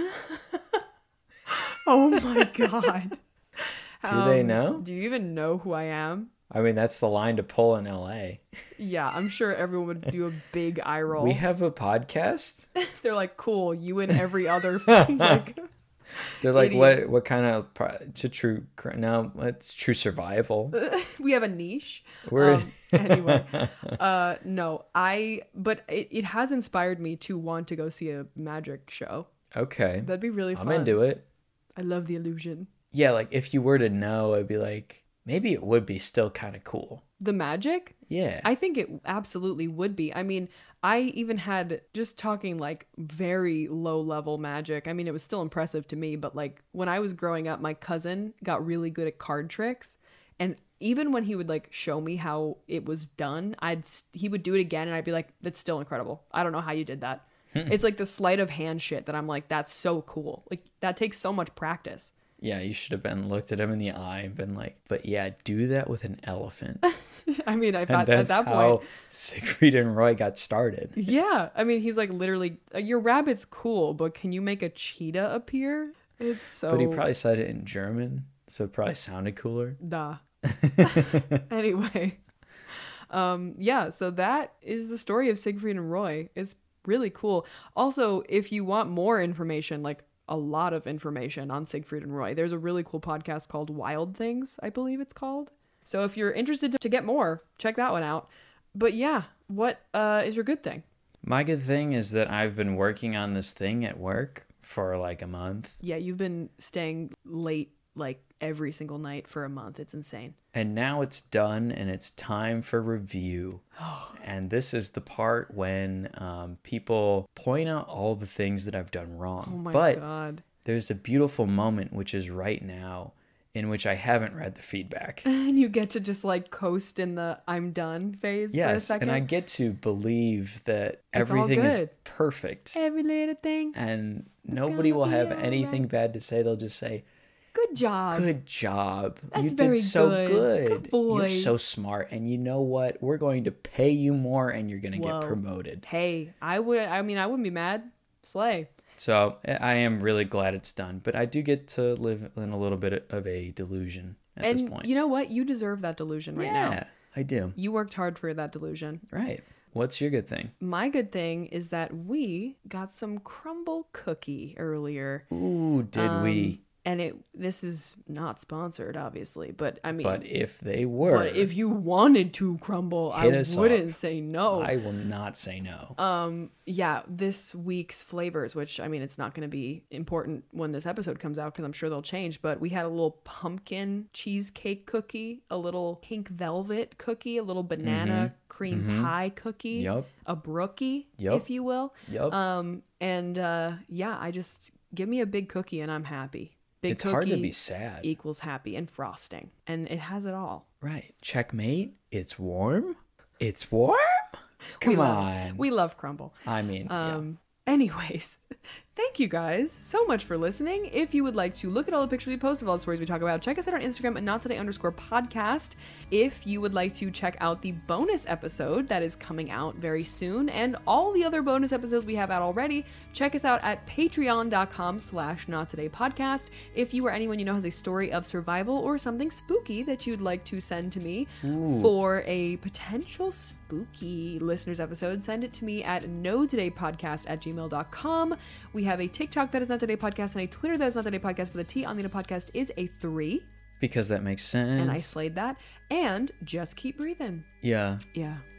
Oh my god.
Do they know?
Do you even know who I am?
I mean, that's the line to pull in L A.
Yeah, I'm sure everyone would do a big eye roll.
We have a podcast?
They're like, cool, you and every other like
They're like,
idiot.
what What kind of pro- to true no, it's true survival.
We have a niche.
We're
Um, anyway, uh no, I but it, it has inspired me to want to go see a magic show.
Okay.
That'd be really fun.
I'm into it.
I love the illusion.
Yeah, like if you were to know, I'd be like, maybe it would be still kind of cool.
The magic?
Yeah.
I think it absolutely would be. I mean, I even had just talking like very low level magic. I mean, it was still impressive to me, but like when I was growing up, my cousin got really good at card tricks. And even when he would like show me how it was done, I'd he would do it again and I'd be like, that's still incredible. I don't know how you did that. It's like the sleight of hand shit that I'm like, that's so cool. Like that takes so much practice.
Yeah, you should have been looked at him in the eye and been like, but yeah, do that with an elephant.
I mean, I
And
thought at
that's
that
how
point,
Siegfried and Roy got started.
yeah. I mean, he's like literally, your rabbit's cool, but can you make a cheetah appear? It's so.
But he probably said it in German, so it probably sounded cooler.
Duh. Anyway, um, yeah. So that is the story of Siegfried and Roy. It's really cool. Also, if you want more information, like a lot of information on Siegfried and Roy, there's a really cool podcast called Wild Things, I believe it's called. So if you're interested to get more, check that one out. But yeah, what uh, is your good thing?
My good thing is that I've been working on this thing at work for like a month.
Yeah, you've been staying late like every single night for a month. It's insane.
And now it's done and it's time for review. And this is the part when um, people point out all the things that I've done wrong.
Oh my
but
God.
there's a beautiful moment, which is right now, in which I haven't read the feedback.
And you get to just like coast in the I'm done phase for a
Yes,
second.
and I get to believe that
It's all
everything is
good.
perfect.
Every little thing.
And nobody
gonna
will
be
have
all
anything
right.
bad to say. They'll just say,
Good job.
good job.
That's
you
very
did so
good.
good.
Good boy."
You're so smart. And you know what? We're going to pay you more and you're going to
Whoa.
get promoted.
Hey, I would. I mean, I wouldn't be mad. Slay.
So I am really glad it's done. But I do get to live in a little bit of a delusion at
And
this point.
you know what? You deserve that delusion right
yeah,
now.
I do.
You worked hard for that delusion.
Right. What's your good thing?
My good thing is that we got some crumble cookie earlier.
Ooh, did we?
Um, And it. This is not sponsored, obviously, but I mean,
But if they were,
but if you wanted to crumble, I
Hit us
wouldn't
up.
say no.
I will not say no.
Um, yeah, this week's flavors, which I mean, it's not going to be important when this episode comes out because I'm sure they'll change. But we had a little pumpkin cheesecake cookie, a little pink velvet cookie, a little banana cream pie cookie,
Yup.
a brookie,
Yup.
if you will.
Yup.
Um, and uh, yeah, I just give me a big cookie and I'm happy. Big
It's
cookie
hard to be sad.
equals happy and frosting, and it has it all.
Right. Checkmate. It's warm. It's warm. Come
we
on.
love, we love crumble.
I mean,
Um, anyways, thank you guys so much for listening. If you would like to look at all the pictures we post of all the stories we talk about, check us out on Instagram at not today underscore podcast. If you would like to check out the bonus episode that is coming out very soon and all the other bonus episodes we have out already, check us out at patreon.com slash not today podcast. If you or anyone you know has a story of survival or something spooky that you'd like to send to me for a potential spooky listeners episode, send it to me at no today podcast at gmail dot com. We have a TikTok that is Not Today Podcast and a Twitter that is Not Today Podcast, but the T on the podcast is a three.
Because that makes sense.
And I slayed that. And just keep breathing.
Yeah.
Yeah.